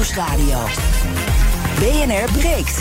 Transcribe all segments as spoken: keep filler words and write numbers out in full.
Nieuwsradio. B N R breekt.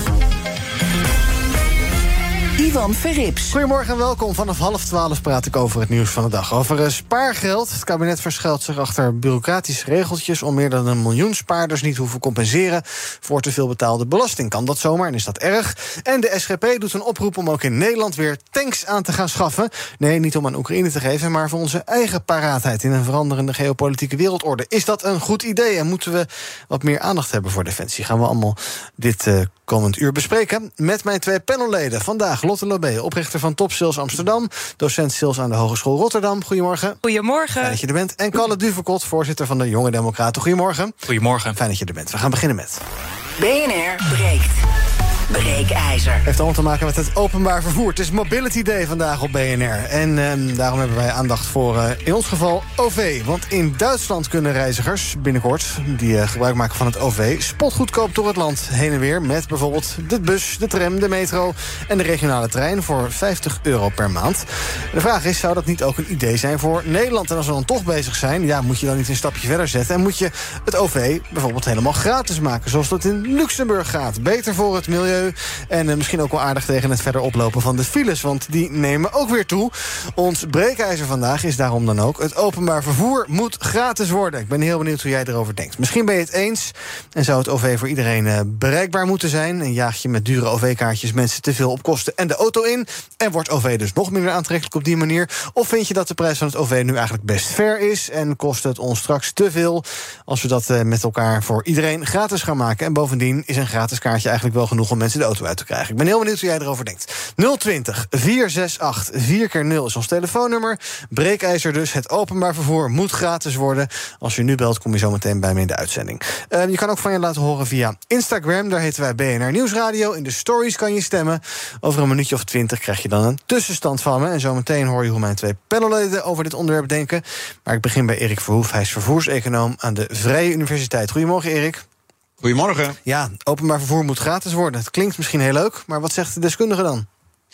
Ivan Verrips. Goedemorgen en welkom. Vanaf half twaalf praat ik over het nieuws van de dag. Over uh, spaargeld. Het kabinet verschuilt zich achter bureaucratische regeltjes om meer dan een miljoen spaarders niet hoeven compenseren voor te veel betaalde belasting. Kan dat zomaar en is dat erg? En de S G P doet een oproep om ook in Nederland weer tanks aan te gaan schaffen. Nee, niet om aan Oekraïne te geven, maar voor onze eigen paraatheid in een veranderende geopolitieke wereldorde. Is dat een goed idee en moeten we wat meer aandacht hebben voor defensie? Gaan we allemaal dit uh, komend uur bespreken met mijn twee panelleden. Vandaag Lotte Lobé, oprichter van Top Sales Amsterdam, docent sales aan de Hogeschool Rotterdam. Goedemorgen. Goedemorgen. Fijn dat je er bent. En Kalle Duvekot, voorzitter van de Jonge Democraten. Goedemorgen. Goedemorgen. Fijn dat je er bent. We gaan beginnen met B N R breekt. Breekijzer. Heeft allemaal te maken met het openbaar vervoer. Het is Mobility Day vandaag op B N R. En eh, daarom hebben wij aandacht voor, uh, in ons geval, O V. Want in Duitsland kunnen reizigers binnenkort, die uh, gebruik maken van het O V, spotgoedkoop door het land heen en weer met bijvoorbeeld de bus, de tram, de metro en de regionale trein voor vijftig euro per maand. De vraag is, zou dat niet ook een idee zijn voor Nederland? En als we dan toch bezig zijn, ja, moet je dan niet een stapje verder zetten en moet je het O V bijvoorbeeld helemaal gratis maken, zoals dat in Luxemburg gaat. Beter voor het milieu. En uh, misschien ook wel aardig tegen het verder oplopen van de files, want die nemen ook weer toe. Ons breekijzer vandaag is daarom dan ook: het openbaar vervoer moet gratis worden. Ik ben heel benieuwd hoe jij erover denkt. Misschien ben je het eens en zou het O V voor iedereen uh, bereikbaar moeten zijn. En jaag je met dure O V-kaartjes mensen te veel op kosten en de auto in. En wordt O V dus nog minder aantrekkelijk op die manier? Of vind je dat de prijs van het O V nu eigenlijk best fair is en kost het ons straks te veel als we dat uh, met elkaar voor iedereen gratis gaan maken? En bovendien is een gratis kaartje eigenlijk wel genoeg om mensen de auto uit te krijgen. Ik ben heel benieuwd hoe jij erover denkt. nul twintig, vier zes acht, vier keer nul is ons telefoonnummer. Breekijzer dus. Het openbaar vervoer moet gratis worden. Als je nu belt, kom je zo meteen bij me in de uitzending. Uh, je kan ook van je laten horen via Instagram. Daar heten wij B N R Nieuwsradio. In de stories kan je stemmen. Over een minuutje of twintig krijg je dan een tussenstand van me. En zo meteen hoor je hoe mijn twee panelleden over dit onderwerp denken. Maar ik begin bij Erik Verhoef. Hij is vervoerseconoom aan de Vrije Universiteit. Goedemorgen, Erik. Goedemorgen. Ja, openbaar vervoer moet gratis worden. Het klinkt misschien heel leuk, maar wat zegt de deskundige dan?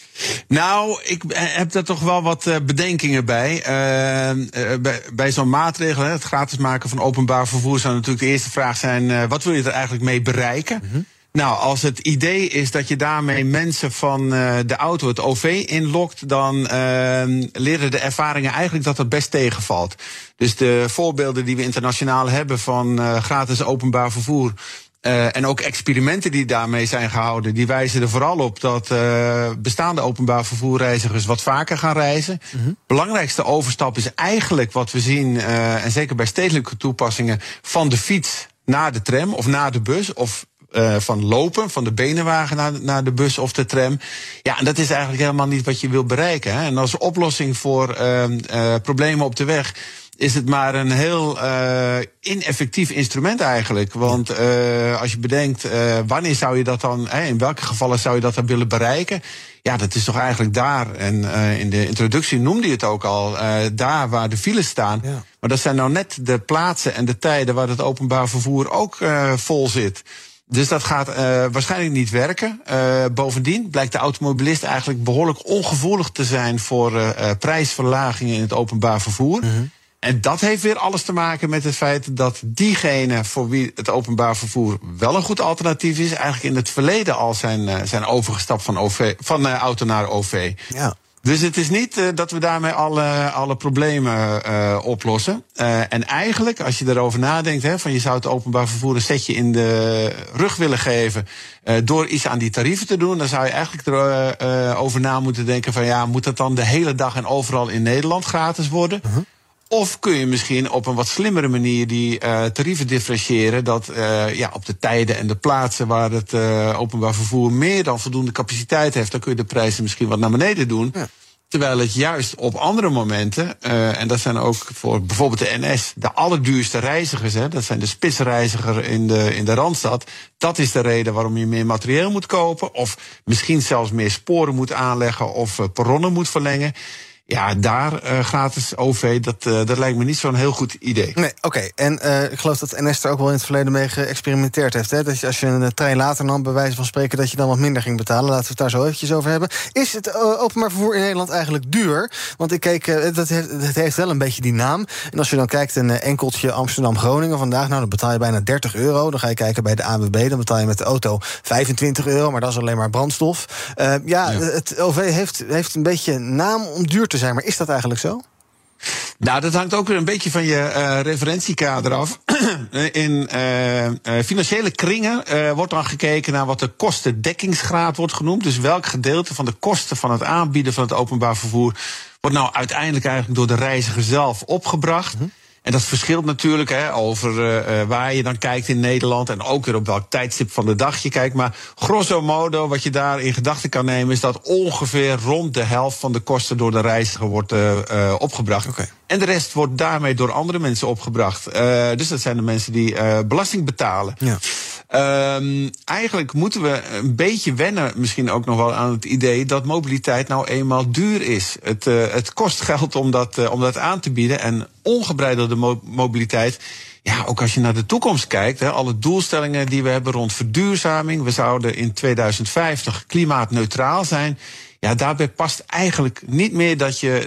Nou, ik heb daar toch wel wat bedenkingen bij. Uh, uh, bij, bij zo'n maatregel, het gratis maken van openbaar vervoer, zou natuurlijk de eerste vraag zijn: uh, wat wil je er eigenlijk mee bereiken? Mm-hmm. Nou, als het idee is dat je daarmee mensen van uh, de auto het O V inlokt, dan uh, leren de ervaringen eigenlijk dat dat best tegenvalt. Dus de voorbeelden die we internationaal hebben van uh, gratis openbaar vervoer, Uh, en ook experimenten die daarmee zijn gehouden, die wijzen er vooral op dat uh, bestaande openbaar vervoerreizigers wat vaker gaan reizen. Mm-hmm. Belangrijkste overstap is eigenlijk wat we zien, uh, en zeker bij stedelijke toepassingen, van de fiets naar de tram of naar de bus, of Uh, van lopen, van de benenwagen naar, naar de bus of de tram. Ja, en dat is eigenlijk helemaal niet wat je wil bereiken. Hè? En als oplossing voor uh, uh, problemen op de weg is het maar een heel uh, ineffectief instrument eigenlijk. Want uh, als je bedenkt, uh, wanneer zou je dat dan, hè, in welke gevallen zou je dat dan willen bereiken? Ja, dat is toch eigenlijk daar. En uh, in de introductie noemde je het ook al, uh, daar waar de files staan. Ja. Maar dat zijn nou net de plaatsen en de tijden waar het openbaar vervoer ook uh, vol zit. Dus dat gaat uh, waarschijnlijk niet werken. Uh, bovendien blijkt de automobilist eigenlijk behoorlijk ongevoelig te zijn voor uh, uh, prijsverlagingen in het openbaar vervoer. Mm-hmm. En dat heeft weer alles te maken met het feit dat diegene voor wie het openbaar vervoer wel een goed alternatief is, eigenlijk in het verleden al zijn, uh, zijn overgestapt van, O V, van uh, auto naar O V. Ja. Dus het is niet uh, dat we daarmee alle, alle problemen uh, oplossen. Uh, en eigenlijk, als je erover nadenkt, hè, van je zou het openbaar vervoer een setje in de rug willen geven uh, door iets aan die tarieven te doen, dan zou je eigenlijk erover uh, na moeten denken van ja, moet dat dan de hele dag en overal in Nederland gratis worden? Uh-huh. Of kun je misschien op een wat slimmere manier die uh, tarieven differentiëren, dat uh, ja, op de tijden en de plaatsen waar het uh, openbaar vervoer meer dan voldoende capaciteit heeft, dan kun je de prijzen misschien wat naar beneden doen. Ja. Terwijl het juist op andere momenten, uh, en dat zijn ook voor bijvoorbeeld de N S, de allerduurste reizigers, hè, dat zijn de spitsreiziger in de, in de Randstad, dat is de reden waarom je meer materieel moet kopen, of misschien zelfs meer sporen moet aanleggen of uh, perronnen moet verlengen. Ja, daar uh, gratis O V, dat, uh, dat lijkt me niet zo'n heel goed idee. Nee, oké. Okay. En uh, ik geloof dat N S er ook wel in het verleden mee geëxperimenteerd heeft. Hè? Dat je, als je een trein later nam, bij wijze van spreken, dat je dan wat minder ging betalen. Laten we het daar zo eventjes over hebben. Is het uh, openbaar vervoer in Nederland eigenlijk duur? Want ik keek, uh, dat heeft, het heeft wel een beetje die naam. En als je dan kijkt, een uh, enkeltje Amsterdam-Groningen vandaag, nou, dan betaal je bijna dertig euro. Dan ga je kijken bij de A N W B, dan betaal je met de auto vijfentwintig euro. Maar dat is alleen maar brandstof. Uh, ja, ja, het O V heeft, heeft een beetje naam om duur te zijn. Maar is dat eigenlijk zo? Nou, dat hangt ook weer een beetje van je uh, referentiekader af. In uh, uh, financiële kringen uh, wordt dan gekeken naar wat de kostendekkingsgraad wordt genoemd. Dus welk gedeelte van de kosten van het aanbieden van het openbaar vervoer wordt nou uiteindelijk eigenlijk door de reiziger zelf opgebracht. Mm-hmm. En dat verschilt natuurlijk hè, over uh, waar je dan kijkt in Nederland en ook weer op welk tijdstip van de dag je kijkt. Maar grosso modo, wat je daar in gedachten kan nemen, is dat ongeveer rond de helft van de kosten door de reiziger wordt uh, uh, opgebracht. Okay. En de rest wordt daarmee door andere mensen opgebracht. Uh, dus dat zijn de mensen die uh, belasting betalen. Ja. Um, eigenlijk moeten we een beetje wennen, misschien ook nog wel aan het idee dat mobiliteit nou eenmaal duur is. Het, uh, het kost geld om dat, uh, om dat aan te bieden. En ongebreidelde mo- mobiliteit, ja, ook als je naar de toekomst kijkt, hè, alle doelstellingen die we hebben rond verduurzaming, we zouden in tweeduizend vijftig klimaatneutraal zijn. Ja, daarbij past eigenlijk niet meer dat je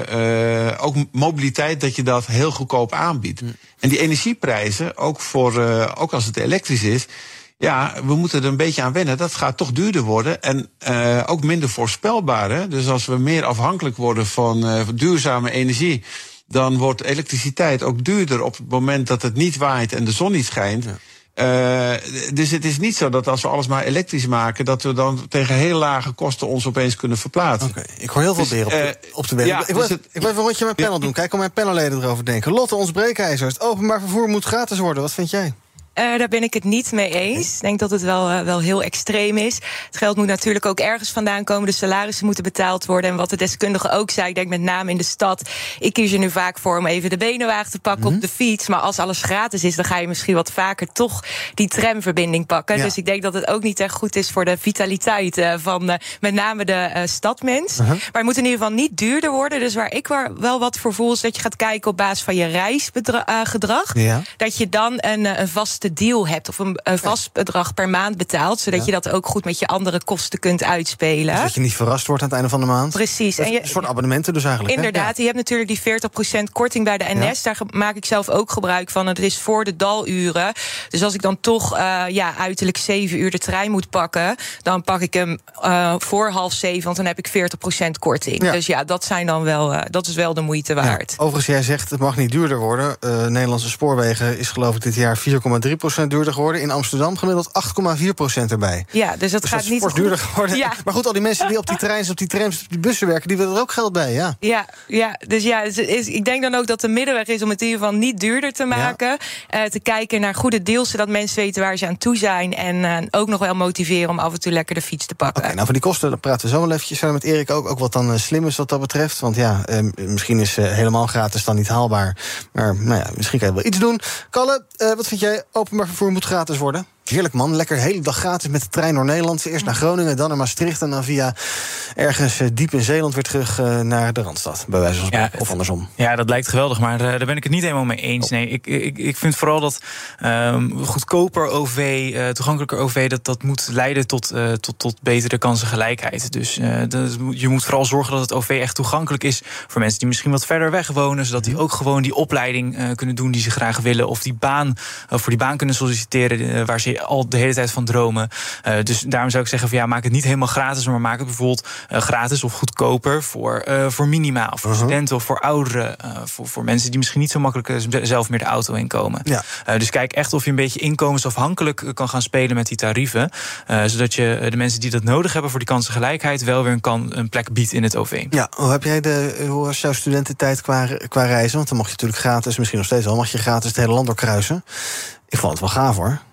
uh, uh, ook mobiliteit, dat je dat heel goedkoop aanbiedt. Mm. En die energieprijzen, ook voor uh, ook als het elektrisch is, ja, we moeten er een beetje aan wennen. Dat gaat toch duurder worden en uh, ook minder voorspelbaar. Hè? Dus als we meer afhankelijk worden van uh, duurzame energie, dan wordt elektriciteit ook duurder op het moment dat het niet waait en de zon niet schijnt. Ja. Uh, dus het is niet zo dat als we alles maar elektrisch maken, dat we dan tegen heel lage kosten ons opeens kunnen verplaatsen. Oké, okay. Ik hoor heel veel dus, beren op de, uh, op de wereld. Ja, ik, wil, dus het, ik wil even een rondje met mijn panel doen. Kijk hoe mijn panelleden erover denken. Lotte, ons breekijzer. Het openbaar vervoer moet gratis worden. Wat vind jij? Uh, daar ben ik het niet mee eens. Ik denk dat het wel, uh, wel heel extreem is. Het geld moet natuurlijk ook ergens vandaan komen. De salarissen moeten betaald worden. En wat de deskundige ook zei, ik denk met name in de stad. Ik kies er nu vaak voor om even de benenwagen te pakken, mm-hmm, op de fiets. Maar als alles gratis is, dan ga je misschien wat vaker toch die tramverbinding pakken. Ja. Dus ik denk dat het ook niet echt goed is voor de vitaliteit uh, van uh, met name de uh, stadmens. Uh-huh. Maar het moet in ieder geval niet duurder worden. Dus waar ik wel wat voor voel, is dat je gaat kijken op basis van je reisgedrag. Uh, ja. Dat je dan een, een vaste deal hebt of een, een vast bedrag per maand betaalt, zodat ja. je dat ook goed met je andere kosten kunt uitspelen. Dus dat je niet verrast wordt aan het einde van de maand. Precies. En je, een soort abonnementen dus eigenlijk. Inderdaad, ja. je hebt natuurlijk die veertig procent korting bij de N S. Ja. Daar maak ik zelf ook gebruik van. Het is voor de daluren. Dus als ik dan toch uh, ja, uiterlijk zeven uur de trein moet pakken, dan pak ik hem uh, voor half zeven, want dan heb ik veertig procent korting. Ja. Dus ja, dat zijn dan wel, uh, dat is wel de moeite waard. Ja. Overigens, jij zegt het mag niet duurder worden. Uh, Nederlandse Spoorwegen is geloof ik dit jaar vier komma drie procent duurder geworden. In Amsterdam gemiddeld acht komma vier procent erbij. Ja, dus dat dus gaat dat niet goed. duurder geworden. Ja. Maar goed, al die mensen die op die treins, op die trams, op die bussen werken, die willen er ook geld bij, ja. Ja, ja dus ja, is, is, ik denk dan ook dat de middenweg is om het in ieder geval niet duurder te maken. Ja. Uh, te kijken naar goede deals, zodat mensen weten waar ze aan toe zijn. En uh, ook nog wel motiveren om af en toe lekker de fiets te pakken. Oké, okay, nou van die kosten daar praten we zo wel eventjes verder met Erik ook. Ook wat dan uh, slim is wat dat betreft. Want ja, uh, misschien is uh, helemaal gratis dan niet haalbaar. Maar nou ja, misschien kan je wel iets doen. Kalle, uh, wat vind jij? Openbaar vervoer moet gratis worden? Heerlijk man, lekker de hele dag gratis met de trein door Nederland. Eerst naar Groningen, dan naar Maastricht en dan via ergens diep in Zeeland weer terug uh, naar de Randstad. Bij wijze van spreken, ja, of andersom. Ja, dat lijkt geweldig, maar uh, daar ben ik het niet helemaal mee eens. Oh. Nee, ik, ik, ik vind vooral dat um, goedkoper O V, uh, toegankelijker O V, dat, dat moet leiden tot, uh, tot, tot betere kansengelijkheid. Dus uh, dat, je moet vooral zorgen dat het O V echt toegankelijk is voor mensen die misschien wat verder weg wonen, zodat die ook gewoon die opleiding uh, kunnen doen die ze graag willen, of die baan, uh, voor die baan kunnen solliciteren uh, waar ze al de hele tijd van dromen. Uh, dus daarom zou ik zeggen van ja, maak het niet helemaal gratis, maar maak het bijvoorbeeld uh, gratis of goedkoper voor, uh, voor minima, of voor uh-huh. studenten of voor ouderen, uh, voor, voor mensen die misschien niet zo makkelijk uh, zelf meer de auto inkomen. Ja. Uh, dus kijk echt of je een beetje inkomensafhankelijk uh, kan gaan spelen met die tarieven, uh, zodat je uh, de mensen die dat nodig hebben voor die kansengelijkheid wel weer een, kan, een plek biedt in het O V. Ja, hoe heb jij de, hoe was jouw studententijd qua, qua reizen? Want dan mocht je natuurlijk gratis, misschien nog steeds wel, mag je gratis het hele land doorkruisen. Ik vond het wel gaaf hoor.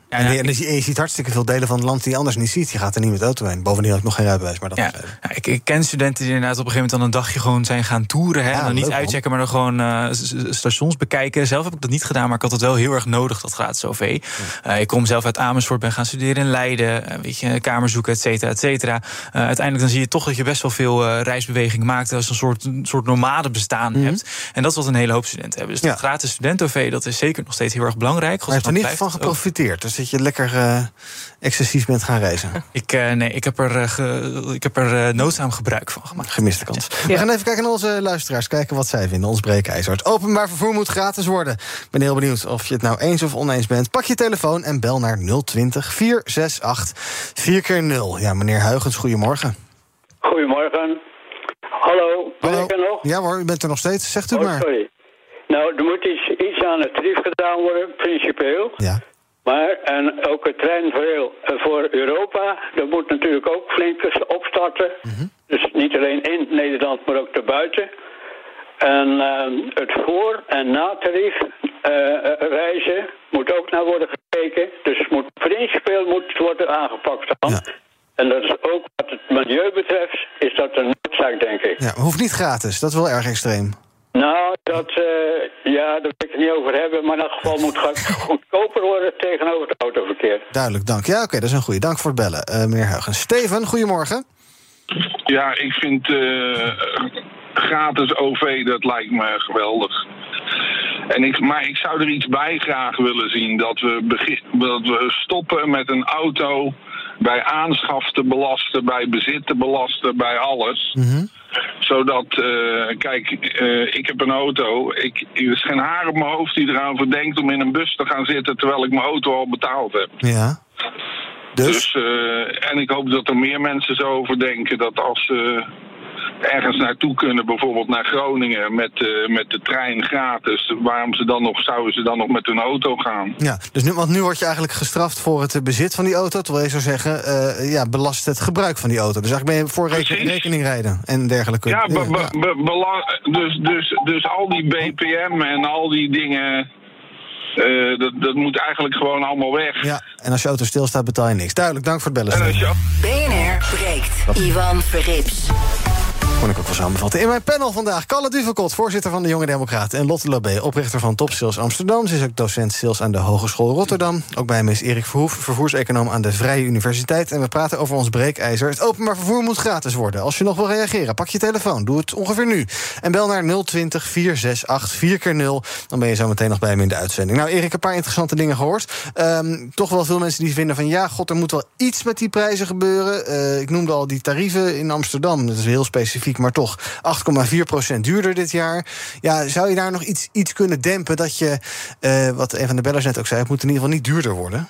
Ja, en, ja, en, je, en je ziet hartstikke veel delen van het land die je anders niet ziet. Je gaat er niet met de auto heen. Bovendien had ik nog geen rijbewijs. Maar dat ja, ja, ik, ik ken studenten die inderdaad op een gegeven moment dan een dagje gewoon zijn gaan toeren. Hè, ja, en dan niet leuk, uitchecken, maar dan gewoon uh, stations bekijken. Zelf heb ik dat niet gedaan, maar ik had het wel heel erg nodig, dat gratis O V. Ja. Uh, ik kom zelf uit Amersfoort, ben gaan studeren in Leiden. Uh, weet je, kamer zoeken, et cetera, et cetera. Uh, uiteindelijk dan zie je toch dat je best wel veel uh, reisbeweging maakt. Als een soort, een soort nomade bestaan mm-hmm. hebt. En dat is wat een hele hoop studenten hebben. Dus ja. dat gratis student-O V, dat is zeker nog steeds heel erg belangrijk. Maar je hebt er niet van geprofiteerd. Dus dat je lekker uh, excessief bent gaan reizen. ik, uh, nee, ik heb er, uh, ge, ik heb er uh, noodzaam gebruik van gemaakt. Gemiste kans. Ja. We gaan even kijken naar onze luisteraars. Kijken wat zij vinden. Ons breekijzer. Het openbaar vervoer moet gratis worden. Ik ben heel benieuwd of je het nou eens of oneens bent. Pak je telefoon en bel naar nul twintig, vier zes acht, vier keer nul. Ja, meneer Huygens, goedemorgen. Goedemorgen. Hallo, ben Hallo. ik er nog? Ja hoor, u bent er nog steeds. Zegt u oh, maar. Sorry. Nou, er moet iets, iets aan het tarief gedaan worden, principieel. Ja. Maar, en ook het treinverhaal voor Europa, dat moet natuurlijk ook flink opstarten. Mm-hmm. Dus niet alleen in Nederland, maar ook daarbuiten. En uh, het voor- en na-tarief uh, reizen moet ook naar worden gekeken. Dus het moet principieel moet worden aangepakt dan. Ja. En dat is ook wat het milieu betreft, is dat een noodzaak, denk ik. Ja, hoeft niet gratis, dat is wel erg extreem. Nou, dat, uh, ja, daar wil ik het niet over hebben. Maar in elk geval moet het goedkoper worden tegenover het autoverkeer. Duidelijk, dank. Ja, oké, okay, dat is een goeie. Dank voor het bellen, uh, meneer Huygens. Steven, goedemorgen. Ja, ik vind uh, gratis O V, dat lijkt me geweldig. En ik, maar ik zou er iets bij graag willen zien. Dat we, begin, dat we stoppen met een auto bij aanschaf te belasten, bij bezit te belasten, bij alles. Mm-hmm. Zodat, uh, kijk, uh, ik heb een auto. Ik, er is geen haar op mijn hoofd die eraan verdenkt om in een bus te gaan zitten terwijl ik mijn auto al betaald heb. Ja. Dus? dus uh, en ik hoop dat er meer mensen zo over denken dat als ze uh, ergens naartoe kunnen, bijvoorbeeld naar Groningen met, uh, met de trein gratis, waarom ze dan nog, zouden ze dan nog met hun auto gaan? Ja, dus nu, want nu word je eigenlijk gestraft voor het bezit van die auto, terwijl je zou zeggen, uh, ja, belast het gebruik van die auto. Dus eigenlijk ben je voor reken, rekening rijden en dergelijke. Ja, be, be, be, bela- dus, dus, dus al die B P M en al die dingen, uh, dat, dat moet eigenlijk gewoon allemaal weg. Ja, en als je auto stilstaat betaal je niks. Duidelijk, dank voor het bellen. Je... B N R breekt. Dat... Ivan Verrips. Kon ik ook wel samenvatten. In mijn panel vandaag Kalle Duvekot, voorzitter van de Jonge Democraten, en Lotte Lobé, oprichter van Top Sales Amsterdam. Ze is ook docent sales aan de Hogeschool Rotterdam. Ook bij hem is Erik Verhoef, vervoerseconoom aan de Vrije Universiteit. En we praten over ons breekijzer. Het openbaar vervoer moet gratis worden. Als je nog wil reageren, pak je telefoon. Doe het ongeveer nu. En bel naar nul twintig, vier zes acht, vier keer nul. Dan ben je zo meteen nog bij hem in de uitzending. Nou, Erik, een paar interessante dingen gehoord. Um, toch wel veel mensen die vinden van ja, god, er moet wel iets met die prijzen gebeuren. Uh, ik noemde al die tarieven in Amsterdam. Dat is heel specifiek, maar toch acht komma vier procent duurder dit jaar. Ja, zou je daar nog iets, iets kunnen dempen dat je, uh, wat een van de bellers net ook zei, het moet in ieder geval niet duurder worden?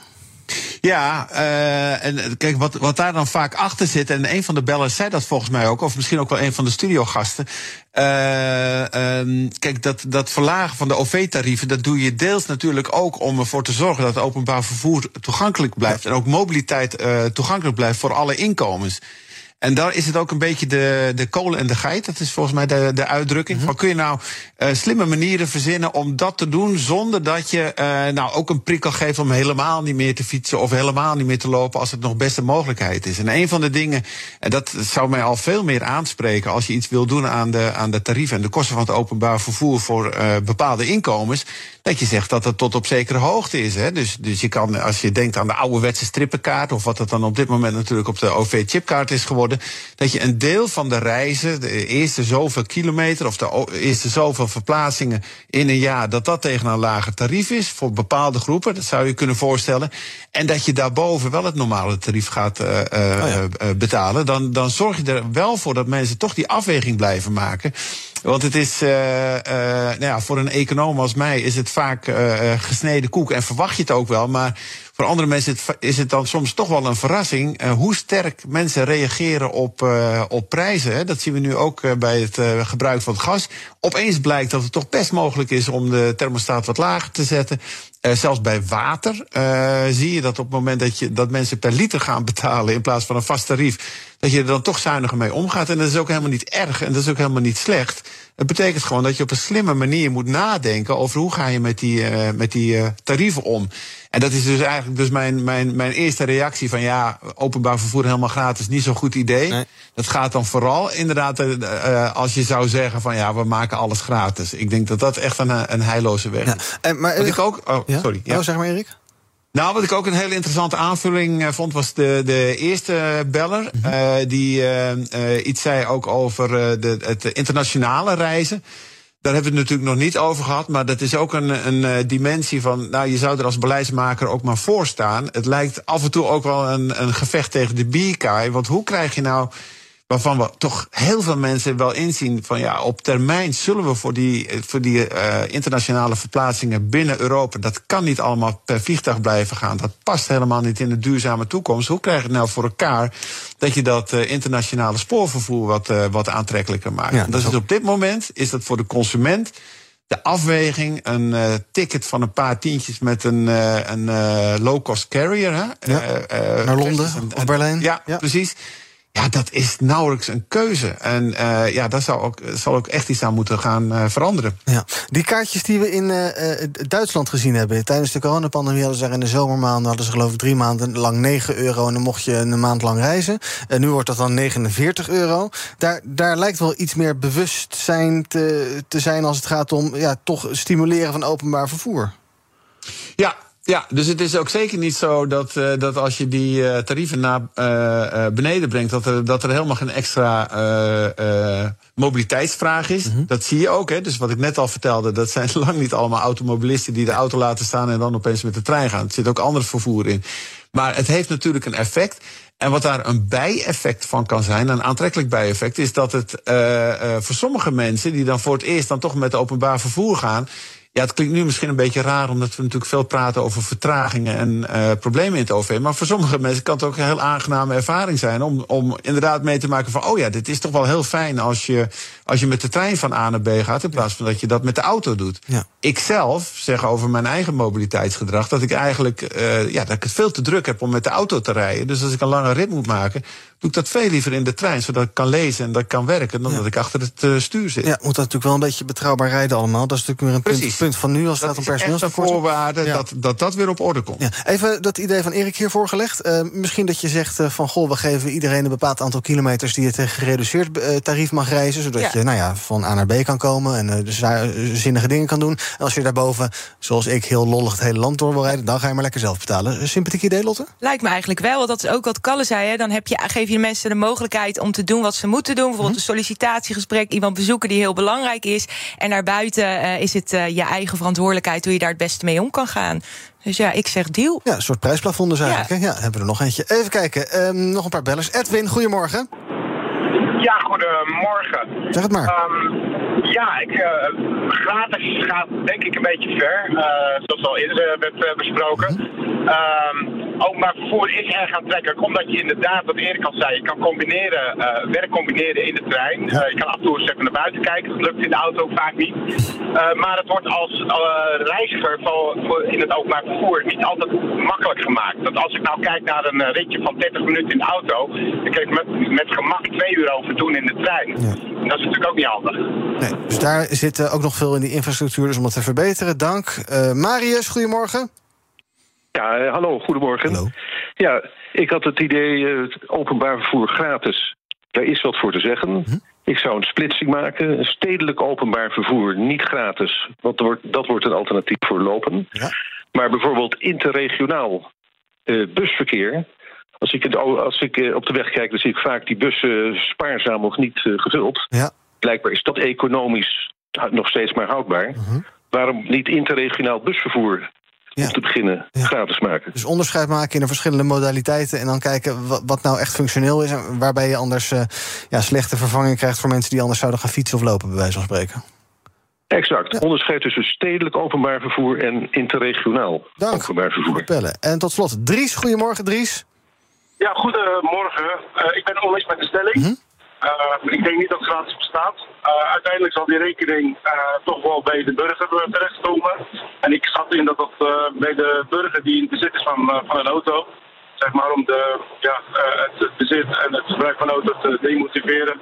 Ja, uh, en kijk, wat, wat daar dan vaak achter zit, en een van de bellers zei dat volgens mij ook, of misschien ook wel een van de studiogasten. Uh, um, kijk, dat, dat verlagen van de O V-tarieven, dat doe je deels natuurlijk ook om ervoor te zorgen dat het openbaar vervoer toegankelijk blijft en ook mobiliteit uh, toegankelijk blijft voor alle inkomens. En daar is het ook een beetje de, de kolen en de geit. Dat is volgens mij de, de uitdrukking. Mm-hmm. Maar kun je nou uh, slimme manieren verzinnen om dat te doen zonder dat je uh, nou ook een prikkel geeft om helemaal niet meer te fietsen of helemaal niet meer te lopen als het nog best een mogelijkheid is. En een van de dingen, en dat zou mij al veel meer aanspreken als je iets wil doen aan de, aan de tarieven en de kosten van het openbaar vervoer voor uh, bepaalde inkomens, dat je zegt dat het tot op zekere hoogte is. Hè? Dus, dus je kan, als je denkt aan de ouderwetse strippenkaart, of wat het dan op dit moment natuurlijk op de O V-chipkaart is geworden, dat je een deel van de reizen, de eerste zoveel kilometer of de eerste zoveel verplaatsingen in een jaar, dat dat tegen een lager tarief is voor bepaalde groepen, dat zou je kunnen voorstellen. En dat je daarboven wel het normale tarief gaat uh, uh, oh ja. uh, betalen. Dan, dan zorg je er wel voor dat mensen toch die afweging blijven maken. Want het is, uh, uh, nou ja, voor een econoom als mij is het vaak uh, gesneden koek en verwacht je het ook wel, maar voor andere mensen is het dan soms toch wel een verrassing uh, hoe sterk mensen reageren op, uh, op prijzen. Hè. Dat zien we nu ook uh, bij het uh, gebruik van het gas. Opeens blijkt dat het toch best mogelijk is om de thermostaat wat lager te zetten. Uh, zelfs bij water uh, zie je dat op het moment dat, je, dat mensen per liter gaan betalen in plaats van een vast tarief, dat je er dan toch zuiniger mee omgaat. En dat is ook helemaal niet erg en dat is ook helemaal niet slecht. Het betekent gewoon dat je op een slimme manier moet nadenken over hoe ga je met die, uh, met die uh, tarieven om. En dat is dus eigenlijk dus mijn, mijn, mijn eerste reactie van ja, openbaar vervoer helemaal gratis, niet zo'n goed idee. Nee. Dat gaat dan vooral inderdaad uh, uh, als je zou zeggen van ja, we maken alles gratis. Ik denk dat dat echt een, een heilloze weg is. Ja. En, maar, Wat ik ook, oh, ja? sorry. Ja. Oh, zeg maar Erik. Nou, wat ik ook een hele interessante aanvulling uh, vond, was de, de eerste beller. Mm-hmm. Uh, die uh, uh, iets zei ook over uh, de, het internationale reizen. Daar hebben we het natuurlijk nog niet over gehad. Maar dat is ook een, een uh, dimensie van, nou, je zou er als beleidsmaker ook maar voor staan. Het lijkt af en toe ook wel een, een gevecht tegen de bierkaai. Want hoe krijg je nou, waarvan we toch heel veel mensen wel inzien van ja, op termijn zullen we voor die, voor die uh, internationale verplaatsingen binnen Europa, dat kan niet allemaal per vliegtuig blijven gaan. Dat past helemaal niet in de duurzame toekomst. Hoe krijg je het nou voor elkaar dat je dat uh, internationale spoorvervoer wat, uh, wat aantrekkelijker maakt? Ja, dat, dat is op dit moment is dat voor de consument de afweging, een uh, ticket van een paar tientjes met een, uh, een uh, low-cost carrier. Hè? Ja, uh, uh, naar Londen en, of Berlijn. Ja, ja, precies. Ja, dat is nauwelijks een keuze. En uh, ja, daar zal ook, zal ook echt iets aan moeten gaan uh, veranderen. Ja. Die kaartjes die we in uh, Duitsland gezien hebben tijdens de coronapandemie, hadden ze daar in de zomermaanden, hadden ze geloof ik drie maanden lang negen euro en dan mocht je een maand lang reizen. En nu wordt dat dan negenenveertig euro. Daar, daar lijkt wel iets meer bewustzijn te, te zijn als het gaat om ja, toch stimuleren van openbaar vervoer. Ja. Ja, dus het is ook zeker niet zo dat, uh, dat als je die uh, tarieven naar uh, uh, beneden brengt, dat er, dat er helemaal geen extra uh, uh, mobiliteitsvraag is. Mm-hmm. Dat zie je ook, hè. Dus wat ik net al vertelde, dat zijn lang niet allemaal automobilisten die de auto laten staan en dan opeens met de trein gaan. Er zit ook ander vervoer in. Maar het heeft natuurlijk een effect. En wat daar een bijeffect van kan zijn, een aantrekkelijk bijeffect, is dat het uh, uh, voor sommige mensen die dan voor het eerst dan toch met openbaar vervoer gaan. Ja, het klinkt nu misschien een beetje raar, omdat we natuurlijk veel praten over vertragingen en uh, problemen in het O V. Maar voor sommige mensen kan het ook een heel aangename ervaring zijn om, om inderdaad mee te maken van, oh ja, dit is toch wel heel fijn als je, als je met de trein van A naar B gaat, in plaats van dat je dat met de auto doet. Ja. Ik zelf zeg over mijn eigen mobiliteitsgedrag dat ik eigenlijk, uh, ja, dat ik het veel te druk heb om met de auto te rijden. Dus als ik een lange rit moet maken, doe ik dat veel liever in de trein, zodat ik kan lezen en dat ik kan werken, dan ja. dat ik achter het uh, stuur zit. Ja, moet dat natuurlijk wel een beetje betrouwbaar rijden allemaal. Dat is natuurlijk weer een punt, punt van nu als het gaat om personeelstekort. Dat is echt een voorwaarde ja. dat, dat dat weer op orde komt. Ja. Even dat idee van Erik hier voorgelegd. Uh, misschien dat je zegt uh, van, goh, we geven iedereen een bepaald aantal kilometers die je tegen gereduceerd uh, tarief mag reizen, zodat ja. je nou ja, van A naar B kan komen en uh, dus, uh, zinnige dingen kan doen. En als je daarboven, zoals ik, heel lollig het hele land door wil rijden, dan ga je maar lekker zelf betalen. Een sympathiek idee, Lotte? Lijkt me eigenlijk wel, want dat is ook wat Kalle zei. Hè. Dan heb je, geef je de mensen de mogelijkheid om te doen wat ze moeten doen. Bijvoorbeeld mm-hmm. een sollicitatiegesprek, iemand bezoeken die heel belangrijk is. En daarbuiten uh, is het uh, je eigen verantwoordelijkheid hoe je daar het beste mee om kan gaan. Dus ja, ik zeg deal. Ja, een soort prijsplafond dus eigenlijk. Ja. Ja, hebben we er nog eentje. Even kijken, um, nog een paar bellers. Edwin, goedemorgen. Ja, goedemorgen. Zeg het maar. Um, ja, ik, uh, gratis gaat denk ik een beetje ver. Uh, zoals al eerder uh, werd uh, besproken. Mm-hmm. Um, openbaar vervoer is erg aantrekkelijk, omdat je inderdaad, wat Erik al zei, je kan combineren, uh, werk combineren in de trein. Uh, je kan af en toe eens even naar buiten kijken, dat lukt in de auto vaak niet. Uh, maar het wordt als uh, reiziger voor, voor in het openbaar vervoer niet altijd makkelijk gemaakt. Dat als ik nou kijk naar een uh, ritje van dertig minuten in de auto, dan kan ik met, met gemak twee uur over doen in de trein. Ja. En dat is natuurlijk ook niet handig. Nee, dus daar zit uh, ook nog veel in die infrastructuur dus om dat te verbeteren. Dank. Uh, Marius, goedemorgen. Ja, uh, hallo, goedemorgen. Hallo. Ja, ik had het idee, uh, openbaar vervoer gratis. Daar is wat voor te zeggen. Hm? Ik zou een splitsing maken. Stedelijk openbaar vervoer niet gratis. Want dat wordt, dat wordt een alternatief voor lopen. Ja. Maar bijvoorbeeld interregionaal uh, busverkeer. Als ik, het, als ik uh, op de weg kijk, dan zie ik vaak die bussen spaarzaam of niet uh, gevuld. Ja. Blijkbaar is dat economisch nog steeds maar houdbaar. Uh-huh. Waarom niet interregionaal busvervoer om ja. te beginnen ja. gratis maken? Dus onderscheid maken in de verschillende modaliteiten en dan kijken wat, wat nou echt functioneel is en waarbij je anders uh, ja, slechte vervanging krijgt voor mensen die anders zouden gaan fietsen of lopen, bij wijze van spreken. Exact. Ja. Onderscheid tussen stedelijk openbaar vervoer en interregionaal Dank. openbaar vervoer. Bellen. En tot slot, Dries. Goedemorgen, Dries. Ja, goedemorgen. Uh, ik ben oneens met de stelling. Mm-hmm. Uh, ik denk niet dat het gratis bestaat. Uh, uiteindelijk zal die rekening uh, toch wel bij de burger terechtkomen. En ik schat in dat dat uh, bij de burger die in bezit is van, uh, van een auto, zeg maar om de, ja, uh, het bezit en het gebruik van een auto te demotiveren,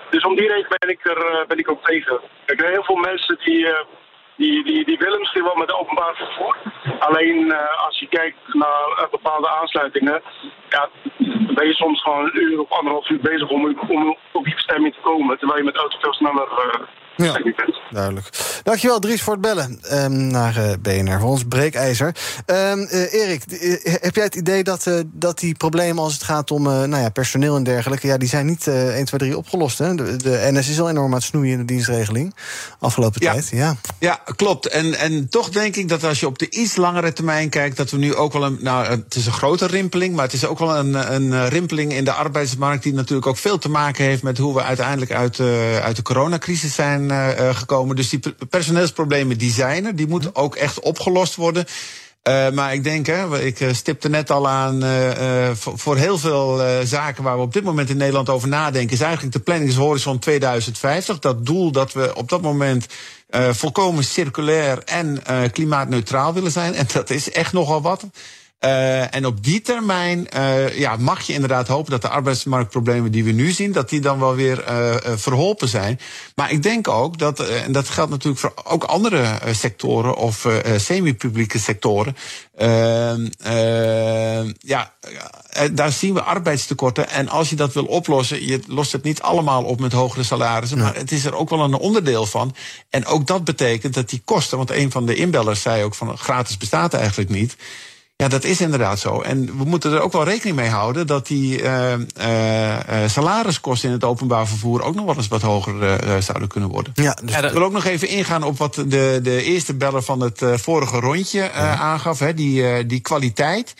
Dus om die reden ben ik er uh, ben ik ook tegen. Kijk, er zijn heel veel mensen die, uh, die, die, die willen misschien wel met openbaar vervoer. Alleen uh, als je kijkt naar uh, bepaalde aansluitingen, ja, dan ben je soms gewoon een uur of anderhalf uur bezig om, om op die bestemming te komen, terwijl je met de auto veel sneller uh, ja, duidelijk. Dankjewel Dries voor het bellen um, naar uh, B N R, voor ons breekijzer. Um, uh, Erik, uh, heb jij het idee dat, uh, dat die problemen als het gaat om uh, nou ja, personeel en dergelijke, ja, die zijn niet uh, één, twee, drie opgelost, hè? De, de N S is al enorm aan het snoeien in de dienstregeling afgelopen ja. tijd. Ja, ja klopt. En, en toch denk ik dat als je op de iets langere termijn kijkt, dat we nu ook wel een, nou, het is een grote rimpeling, maar het is ook wel een, een rimpeling in de arbeidsmarkt die natuurlijk ook veel te maken heeft met hoe we uiteindelijk uit, uh, uit de coronacrisis zijn uh, gekomen. Dus die personeelsproblemen die zijn er, die moeten ook echt opgelost worden. Uh, maar ik denk, hè, ik stipte net al aan, uh, uh, voor, voor heel veel uh, zaken waar we op dit moment in Nederland over nadenken, is eigenlijk de planningshorizon tweeduizend vijftig. Dat doel dat we op dat moment uh, volkomen circulair en uh, klimaatneutraal willen zijn. En dat is echt nogal wat. Uh, en op die termijn uh, ja, mag je inderdaad hopen dat de arbeidsmarktproblemen die we nu zien, dat die dan wel weer uh, uh, verholpen zijn. Maar ik denk ook dat, uh, en dat geldt natuurlijk voor ook andere uh, sectoren of uh, semi-publieke sectoren. Uh, uh, ja, uh, daar zien we arbeidstekorten. En als je dat wil oplossen, je lost het niet allemaal op met hogere salarissen, maar het is er ook wel een onderdeel van. En ook dat betekent dat die kosten, want een van de inbellers zei ook van gratis bestaat eigenlijk niet. Ja, dat is inderdaad zo. En we moeten er ook wel rekening mee houden dat die uh, uh, uh, salariskosten in het openbaar vervoer ook nog wel eens wat hoger uh, zouden kunnen worden. Ja, dus ja, dat... Ik wil ook nog even ingaan op wat de, de eerste beller van het uh, vorige rondje uh, ja. aangaf, hè, die, uh, die kwaliteit.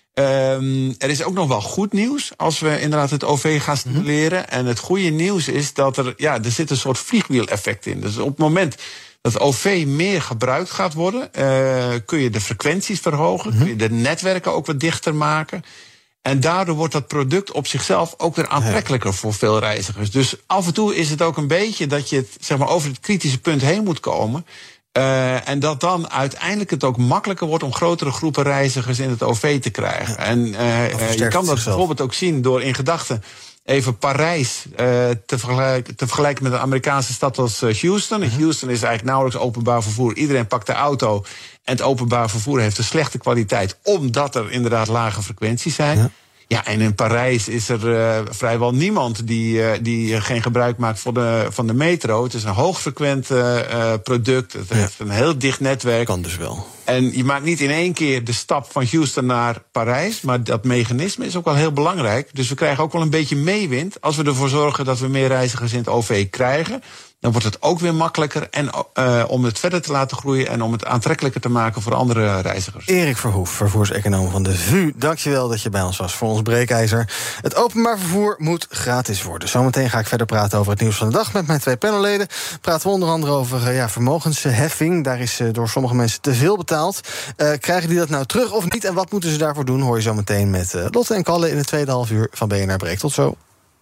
Um, er is ook nog wel goed nieuws als we inderdaad het O V gaan stimuleren. Mm-hmm. En het goede nieuws is dat er, ja, er zit een soort vliegwiel-effect in. Dus op het moment dat het O V meer gebruikt gaat worden, uh, kun je de frequenties verhogen, mm-hmm. kun je de netwerken ook wat dichter maken. En daardoor wordt dat product op zichzelf ook weer aantrekkelijker ja. voor veel reizigers. Dus af en toe is het ook een beetje dat je het, zeg maar, over het kritische punt heen moet komen. Uh, en dat dan uiteindelijk het ook makkelijker wordt om grotere groepen reizigers in het O V te krijgen. Ja. En uh, uh, je kan dat zichzelf. bijvoorbeeld ook zien door in gedachten even Parijs uh, te, vergelijken, te vergelijken met een Amerikaanse stad als uh, Houston. Mm-hmm. Houston is eigenlijk nauwelijks openbaar vervoer. Iedereen pakt de auto en het openbaar vervoer heeft een slechte kwaliteit, omdat er inderdaad lage frequenties zijn. Ja. Ja, en in Parijs is er uh, vrijwel niemand die, uh, die geen gebruik maakt van de, van de metro. Het is een hoogfrequent uh, product. Het ja. heeft een heel dicht netwerk. Kan dus wel. En je maakt niet in één keer de stap van Houston naar Parijs, maar dat mechanisme is ook wel heel belangrijk. Dus we krijgen ook wel een beetje meewind als we ervoor zorgen dat we meer reizigers in het O V krijgen. Dan wordt het ook weer makkelijker en, uh, om het verder te laten groeien en om het aantrekkelijker te maken voor andere reizigers. Erik Verhoef, vervoerseconoom van de V U. Dankjewel dat je bij ons was voor ons breekijzer. Het openbaar vervoer moet gratis worden. Zometeen ga ik verder praten over het nieuws van de dag met mijn twee panelleden. Praten we onder andere over uh, ja, vermogensheffing. Daar is uh, door sommige mensen te veel betaald. Uh, krijgen die dat nou terug of niet? En wat moeten ze daarvoor doen? Hoor je zometeen met uh, Lotte en Kalle in het tweede half uur van B N R Breek. Tot zo.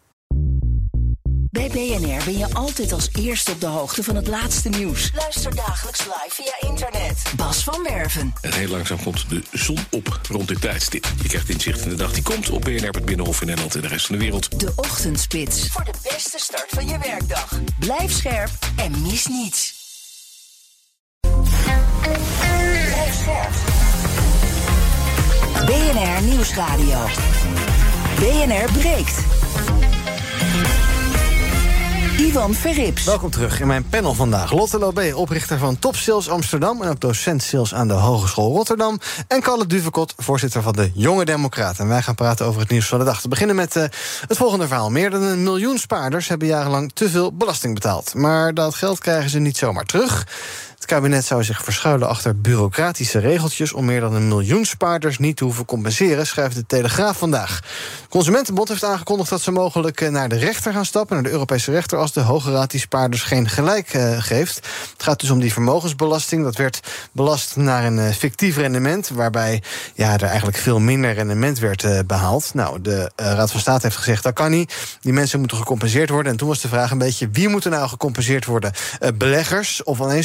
Bij B N R ben je altijd als eerste op de hoogte van het laatste nieuws. Luister dagelijks live via internet. Bas van Werven. En heel langzaam komt de zon op rond dit tijdstip. Je krijgt inzicht in de dag die komt op B N R, het Binnenhof in Nederland en de rest van de wereld. De Ochtendspits. Voor de beste start van je werkdag. Blijf scherp en mis niets. Blijf scherp. B N R Nieuwsradio. B N R breekt. Ivan Verrips. Welkom terug in mijn panel vandaag. Lotte Lobé, oprichter van Top Sales Amsterdam en ook docent sales aan de Hogeschool Rotterdam. En Kalle Duvekot, voorzitter van de Jonge Democraten. En wij gaan praten over het nieuws van de dag. Te beginnen met uh, het volgende verhaal. Meer dan een miljoen spaarders hebben jarenlang te veel belasting betaald. Maar dat geld krijgen ze niet zomaar terug. Het kabinet zou zich verschuilen achter bureaucratische regeltjes om meer dan een miljoen spaarders niet te hoeven compenseren, schrijft de Telegraaf vandaag. De Consumentenbond heeft aangekondigd dat ze mogelijk naar de rechter gaan stappen, naar de Europese rechter, als de Hoge Raad die spaarders geen gelijk uh, geeft. Het gaat dus om die vermogensbelasting. Dat werd belast naar een uh, fictief rendement, waarbij ja, er eigenlijk veel minder rendement werd uh, behaald. Nou, de uh, Raad van State heeft gezegd dat kan niet. Die mensen moeten gecompenseerd worden. En toen was de vraag een beetje, wie moet er nou gecompenseerd worden? Uh, beleggers of alleen spaarders?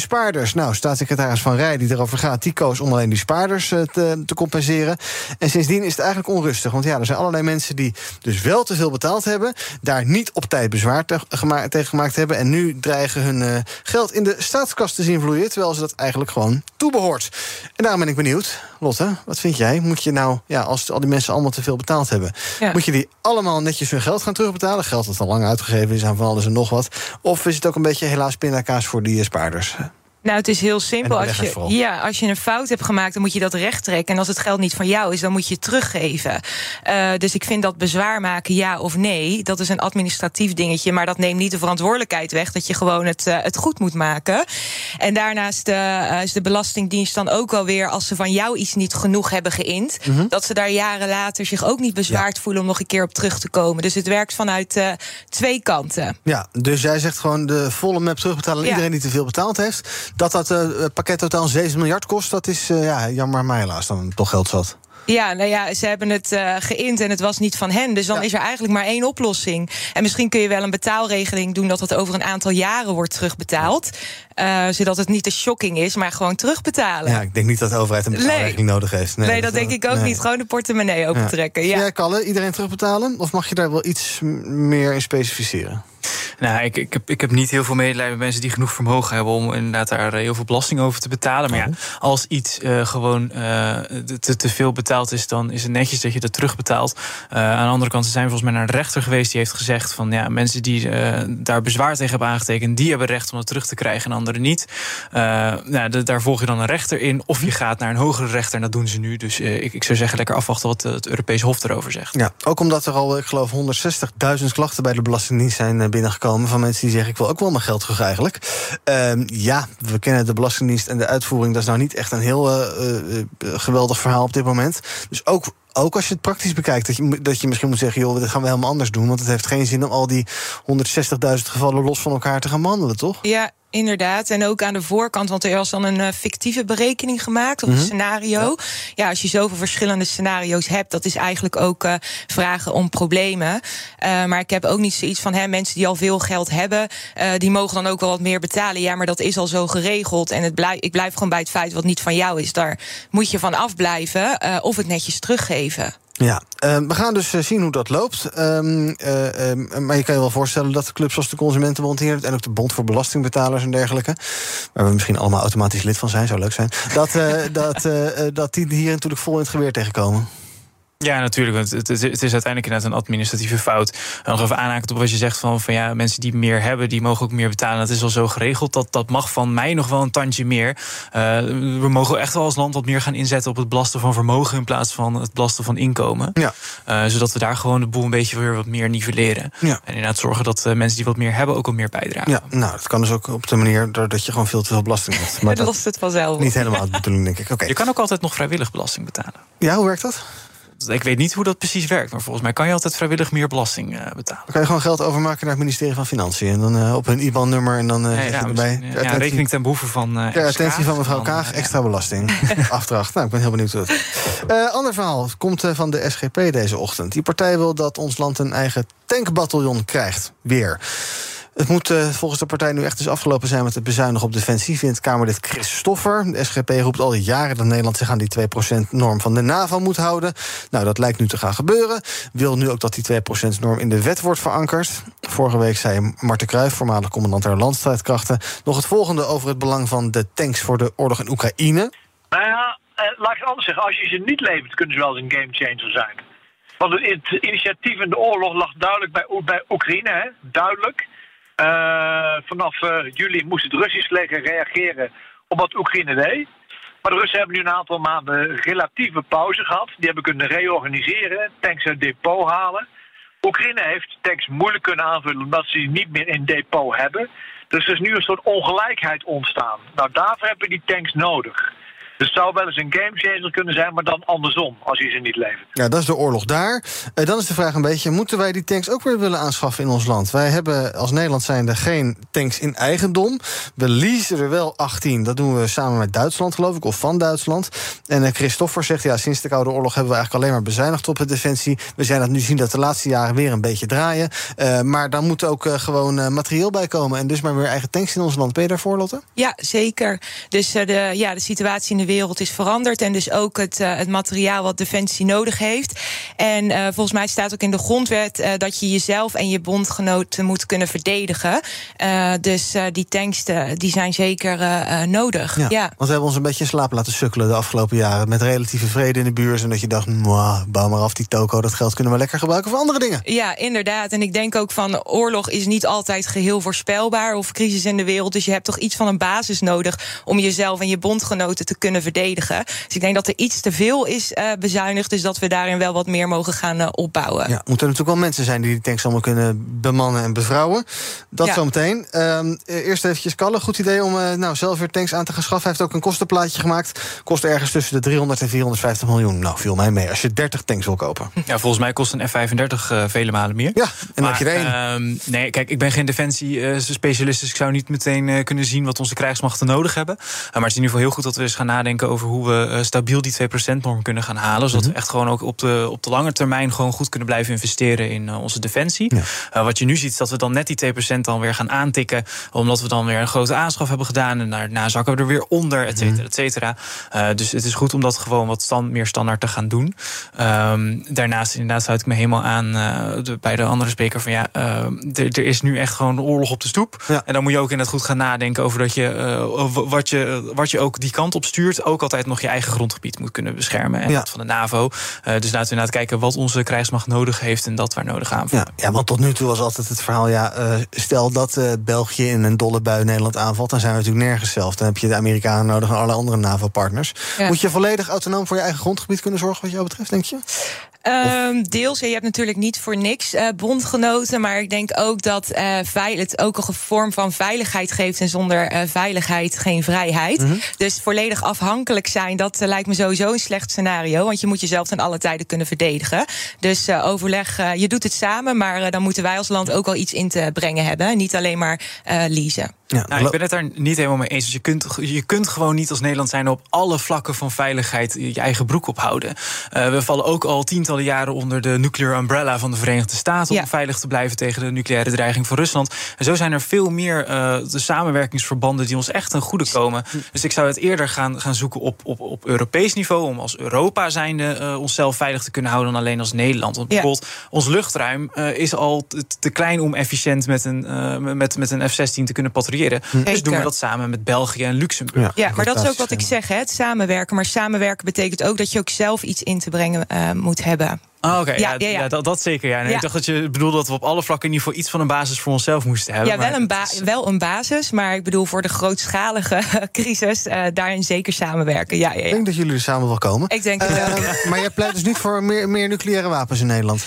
spaarders. Nou, staatssecretaris Van Rij, die erover gaat, die koos om alleen die spaarders te, te compenseren. En sindsdien is het eigenlijk onrustig. Want ja, er zijn allerlei mensen die dus wel te veel betaald hebben, daar niet op tijd bezwaar te, gema- tegen gemaakt hebben en nu dreigen hun uh, geld in de staatskas te zien vloeien, terwijl ze dat eigenlijk gewoon toebehoort. En daarom ben ik benieuwd, Lotte, wat vind jij? Moet je nou, ja, als al die mensen allemaal te veel betaald hebben, ja. moet je die allemaal netjes hun geld gaan terugbetalen? Geld dat al lang uitgegeven is aan van alles en nog wat. Of is het ook een beetje helaas pindakaas voor die spaarders? Nou, het is heel simpel. Als je, ja, als je een fout hebt gemaakt, dan moet je dat recht trekken. En als het geld niet van jou is, dan moet je het teruggeven. Uh, dus ik vind dat bezwaar maken, ja of nee, dat is een administratief dingetje. Maar dat neemt niet de verantwoordelijkheid weg dat je gewoon het, uh, het goed moet maken. En daarnaast uh, is de Belastingdienst dan ook wel weer, als ze van jou iets niet genoeg hebben geïnd, mm-hmm. dat ze daar jaren later zich ook niet bezwaard ja. voelen om nog een keer op terug te komen. Dus het werkt vanuit uh, twee kanten. Ja, dus jij zegt gewoon de volle map terugbetalen aan ja. iedereen die te veel betaald heeft. Dat dat uh, pakket totaal zeven miljard kost, dat is uh, ja, jammer maar helaas dan toch geld zat. Ja, nou ja, ze hebben het uh, geïnd en het was niet van hen. Dus dan ja. is er eigenlijk maar één oplossing. En misschien kun je wel een betaalregeling doen dat het over een aantal jaren wordt terugbetaald. Uh, zodat het niet te shocking is, maar gewoon terugbetalen. Ja, ik denk niet dat de overheid een betaalregeling nee. nodig heeft. Nee, nee dat, dat denk ik ook nee. niet. Gewoon de portemonnee opentrekken. Ja. Ja. Ja, Kalle, iedereen terugbetalen? Of mag je daar wel iets meer in specificeren? Nou, ik, ik, heb, ik heb niet heel veel medelijden met mensen die genoeg vermogen hebben om inderdaad daar heel veel belasting over te betalen. Maar ja, als iets uh, gewoon uh, te, te veel betaald is, dan is het netjes dat je dat terugbetaalt. Uh, aan de andere kant zijn we volgens mij naar een rechter geweest die heeft gezegd van ja, mensen die uh, daar bezwaar tegen hebben aangetekend, die hebben recht om het terug te krijgen en anderen niet. Uh, nou, de, daar volg je dan een rechter in. Of je gaat naar een hogere rechter en dat doen ze nu. Dus uh, ik, ik zou zeggen, lekker afwachten wat het Europees Hof erover zegt. Ja, ook omdat er al, ik geloof, honderdzestigduizend klachten bij de Belastingdienst zijn binnengekomen van mensen die zeggen, ik wil ook wel mijn geld terug eigenlijk. Uh, ja, we kennen de Belastingdienst en de uitvoering, dat is nou niet echt een heel uh, uh, geweldig verhaal op dit moment. Dus ook Ook als je het praktisch bekijkt, dat je, dat je misschien moet zeggen, joh, dit gaan we helemaal anders doen. Want het heeft geen zin om al die honderdzestigduizend gevallen los van elkaar te gaan behandelen, toch? Ja, inderdaad. En ook aan de voorkant, want er was dan een uh, fictieve berekening gemaakt, of een mm-hmm. scenario. Ja. ja, als je zoveel verschillende scenario's hebt, dat is eigenlijk ook uh, vragen om problemen. Uh, maar ik heb ook niet zoiets van, hè, mensen die al veel geld hebben, uh, die mogen dan ook wel wat meer betalen. Ja, maar dat is al zo geregeld. En het blijf, ik blijf gewoon bij het feit wat niet van jou is. Daar moet je van afblijven uh, of het netjes teruggeven. Ja, uh, we gaan dus uh, zien hoe dat loopt. Um, uh, uh, maar je kan je wel voorstellen dat de clubs zoals de Consumentenbond hier en ook de Bond voor Belastingbetalers en dergelijke, waar we misschien allemaal automatisch lid van zijn, zou leuk zijn, dat, uh, dat, uh, dat die hier natuurlijk vol in het geweer tegenkomen. Ja, natuurlijk. Want het, het, het is uiteindelijk inderdaad een administratieve fout. En nog even aanhaken op wat je zegt van, van ja, mensen die meer hebben, die mogen ook meer betalen. Dat is al zo geregeld. Dat, dat mag van mij nog wel een tandje meer. Uh, we mogen echt wel als land wat meer gaan inzetten op het belasten van vermogen in plaats van het belasten van inkomen. Ja. Uh, zodat we daar gewoon de boel een beetje weer wat meer nivelleren. Ja. En inderdaad zorgen dat uh, mensen die wat meer hebben ook al meer bijdragen. Ja, nou, dat kan dus ook op de manier doordat je gewoon veel te veel belasting hebt. Maar dat lost het vanzelf. Niet helemaal de bedoeling, denk ik. Okay. Je kan ook altijd nog vrijwillig belasting betalen. Ja, hoe werkt dat? Ik weet niet hoe dat precies werkt, maar volgens mij kan je altijd vrijwillig meer belasting uh, betalen. Dan kan je gewoon geld overmaken naar het ministerie van Financiën en dan uh, op een I B A N-nummer en dan uh, ja, zeg ja, je erbij. Ja, ja, rekening ten behoeve van. Uh, de attentie van mevrouw Kaag, uh, extra ja. belasting. Afdracht. Nou, ik ben heel benieuwd hoe het. Uh, ander verhaal komt uh, van de S G P deze ochtend. Die partij wil dat ons land een eigen tankbataljon krijgt. Weer. Het moet uh, volgens de partij nu echt dus afgelopen zijn met het bezuinigen op defensie, vindt Kamerlid Chris Stoffer. De S G P roept al jaren dat Nederland zich aan die twee procent norm van de NAVO moet houden. Nou, dat lijkt nu te gaan gebeuren. Wil nu ook dat die twee procent norm in de wet wordt verankerd. Vorige week zei Marten Cruijff, voormalig commandant der landstrijdkrachten, nog het volgende over het belang van de tanks voor de oorlog in Oekraïne. Nou ja, laat ik het anders zeggen. Als je ze niet levert, kunnen ze wel eens een gamechanger zijn. Want het initiatief in de oorlog lag duidelijk bij, bij Oekraïne, hè? Duidelijk. Uh, vanaf uh, juli moest het Russisch leger reageren op wat Oekraïne deed. Maar de Russen hebben nu een aantal maanden relatieve pauze gehad. Die hebben kunnen reorganiseren, tanks uit depot halen. Oekraïne heeft tanks moeilijk kunnen aanvullen omdat ze die niet meer in depot hebben. Dus er is nu een soort ongelijkheid ontstaan. Nou, daarvoor hebben die tanks nodig. Dus het zou wel eens een gamechanger kunnen zijn, maar dan andersom, als je ze niet levert. Ja, dat is de oorlog daar. Uh, dan is de vraag een beetje, moeten wij die tanks ook weer willen aanschaffen in ons land? Wij hebben als Nederland zijnde geen tanks in eigendom. We leasen er wel achttien. Dat doen we samen met Duitsland, geloof ik, of van Duitsland. En uh, Christoffer zegt, ja, sinds de Koude Oorlog hebben we eigenlijk alleen maar bezuinigd op de defensie. We zijn dat nu zien dat de laatste jaren weer een beetje draaien. Uh, maar dan moet ook uh, gewoon uh, materieel bij komen. En dus maar weer eigen tanks in ons land. Ben je daarvoor, Lotte? Ja, zeker. Dus uh, de, ja, de situatie in de wereld is veranderd. En dus ook het, uh, het materiaal wat defensie nodig heeft. En uh, volgens mij staat ook in de grondwet uh, dat je jezelf en je bondgenoten moet kunnen verdedigen. Uh, dus uh, die tanks uh, die zijn zeker uh, uh, nodig. Ja, ja. Want we hebben ons een beetje in slaap laten sukkelen de afgelopen jaren. Met relatieve vrede in de buurt. En dat je dacht, bouw maar af die toko. Dat geld kunnen we lekker gebruiken voor andere dingen. Ja, inderdaad. En ik denk ook van oorlog is niet altijd geheel voorspelbaar. Of crisis in de wereld. Dus je hebt toch iets van een basis nodig om jezelf en je bondgenoten te kunnen verdedigen. Dus ik denk dat er iets te veel is uh, bezuinigd. Dus dat we daarin wel wat meer mogen gaan uh, opbouwen. Ja, moeten er natuurlijk wel mensen zijn die die tanks allemaal kunnen bemannen en bevrouwen. Dat ja. zometeen. Um, eerst eventjes Kalle. Goed idee om uh, nou, zelf weer tanks aan te gaan schaffen. Hij heeft ook een kostenplaatje gemaakt. Kost ergens tussen de driehonderd en vierhonderdvijftig miljoen. Nou, viel mij mee als je dertig tanks wil kopen. Ja, volgens mij kost een F vijfendertig uh, vele malen meer. Ja, en maar, heb je er één. Uh, nee, kijk, ik ben geen defensie-specialist, dus ik zou niet meteen uh, kunnen zien wat onze krijgsmachten nodig hebben. Uh, maar het is in ieder geval heel goed dat we eens gaan nadenken over hoe we uh, stabiel die twee procent norm kunnen gaan halen. Zodat mm-hmm. we echt gewoon ook op de, op de lange termijn gewoon goed kunnen blijven investeren in uh, onze defensie. Ja. Uh, wat je nu ziet is dat we dan net die twee procent dan weer gaan aantikken, omdat we dan weer een grote aanschaf hebben gedaan en daarna zakken we er weer onder, et cetera, et cetera. Uh, dus het is goed om dat gewoon wat stand, meer standaard te gaan doen. Um, daarnaast inderdaad sluit ik me helemaal aan uh, de, bij de andere spreker van ja, uh, er, er is nu echt gewoon een oorlog op de stoep. Ja. En dan moet je ook inderdaad goed gaan nadenken over dat je, uh, wat je wat je ook die kant op stuurt, ook altijd nog je eigen grondgebied moet kunnen beschermen. En ja. dat van de NAVO. Uh, dus laten we inderdaad kijken wat onze krijgsmacht nodig heeft en dat waar nodig aanvullen. Ja, ja, want tot nu toe was altijd het verhaal, ja, uh, stel dat uh, België in een dolle bui Nederland aanvalt, dan zijn we natuurlijk nergens zelf. Dan heb je de Amerikanen nodig en alle andere NAVO-partners. Ja. Moet je volledig autonoom voor je eigen grondgebied kunnen zorgen wat jou betreft, denk je? Um, deels, ja, je hebt natuurlijk niet voor niks uh, bondgenoten, maar ik denk ook dat uh, veil- het ook een vorm van veiligheid geeft en zonder uh, veiligheid geen vrijheid. Mm-hmm. Dus volledig afhankelijk zijn, dat uh, lijkt me sowieso een slecht scenario, want je moet jezelf ten alle tijden kunnen verdedigen. Dus uh, overleg, uh, je doet het samen, maar uh, dan moeten wij als land ook al iets in te brengen hebben, niet alleen maar uh, leasen. Ja, nou, ik ben het daar niet helemaal mee eens. Dus je kunt, je kunt gewoon niet als Nederland zijn op alle vlakken van veiligheid je eigen broek ophouden. Uh, we vallen ook al tientallen jaren onder de nuclear umbrella van de Verenigde Staten, ja, om veilig te blijven tegen de nucleaire dreiging van Rusland. En zo zijn er veel meer uh, de samenwerkingsverbanden die ons echt ten goede komen. Dus ik zou het eerder gaan, gaan zoeken op, op, op Europees niveau, om als Europa zijnde uh, onszelf veilig te kunnen houden dan alleen als Nederland. Want bijvoorbeeld, ja, ons luchtruim uh, is al te, te klein om efficiënt met een, uh, met, met een F zestien te kunnen patrouilleren. Hm. Dus doen we dat samen met België en Luxemburg. Ja, ja, maar dat is ook wat ik zeg, hè, het samenwerken. Maar samenwerken betekent ook dat je ook zelf iets in te brengen uh, moet hebben. Oh, oké, okay. ja, ja, ja. ja, dat, dat zeker. Ja. Nee, ja. Ik dacht dat je bedoelde dat we op alle vlakken in ieder geval iets van een basis voor onszelf moesten hebben. Ja, wel een, ba- is... wel een basis, maar ik bedoel voor de grootschalige crisis uh, daarin zeker samenwerken. Ja, ja, ja. Ik denk dat jullie er samen wel komen. Ik denk het uh, wel. Maar jij pleit dus niet voor meer, meer nucleaire wapens in Nederland?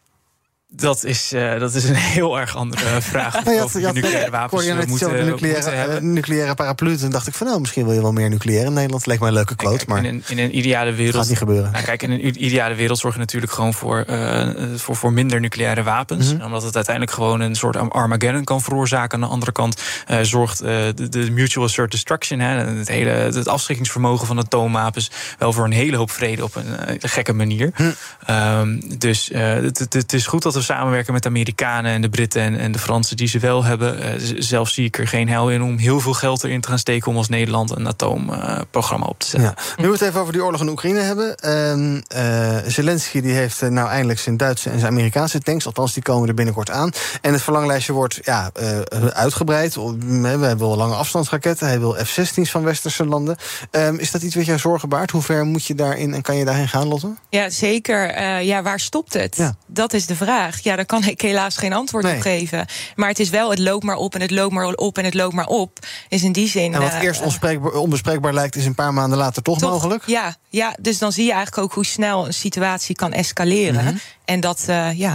Dat is, uh, dat is een heel erg andere vraag. Nou, over de nucleaire wapens je net moeten, nucleaire, uh, nucleaire paraplu. Toen dacht ik van nou, misschien wil je wel meer nucleaire in Nederland. Leek mij een leuke quote, kijk, maar in een, in een ideale wereld gaat niet gebeuren. Nou, kijk, in een ideale wereld zorg je natuurlijk gewoon voor, uh, voor, voor minder nucleaire wapens. Mm-hmm. Omdat het uiteindelijk gewoon een soort Armageddon kan veroorzaken. Aan de andere kant uh, zorgt uh, de, de mutual assured destruction, hè, het hele het afschrikkingsvermogen van atoomwapens, wel voor een hele hoop vrede op een uh, gekke manier. Mm. Um, dus uh, het, het, het is goed dat we samenwerken met de Amerikanen en de Britten en, en de Fransen die ze wel hebben. Uh, zelf zie ik er geen heil in om heel veel geld erin te gaan steken om als Nederland een atoomprogramma uh, op te zetten. Ja. Nu we het even over die oorlog in Oekraïne hebben. Uh, uh, Zelensky die heeft uh, nou eindelijk zijn Duitse en zijn Amerikaanse tanks. Althans, die komen er binnenkort aan. En het verlanglijstje wordt ja, uh, uitgebreid. We hebben wel lange afstandsraketten. Hij wil F zestien's van westerse landen. Um, is dat iets wat jou zorgen baart? Hoe ver moet je daarin en kan je daarheen gaan, Lotte? Ja, zeker. Uh, ja, waar stopt het? Ja. Dat is de vraag. Ja, daar kan ik helaas geen antwoord nee. op geven. Maar het is wel, het loopt maar op en het loopt maar op en het loopt maar op. Is in die zin... En wat uh, eerst onbespreekbaar lijkt, is een paar maanden later toch, toch mogelijk? Ja, ja, dus dan zie je eigenlijk ook hoe snel een situatie kan escaleren. Mm-hmm. En dat, uh, ja...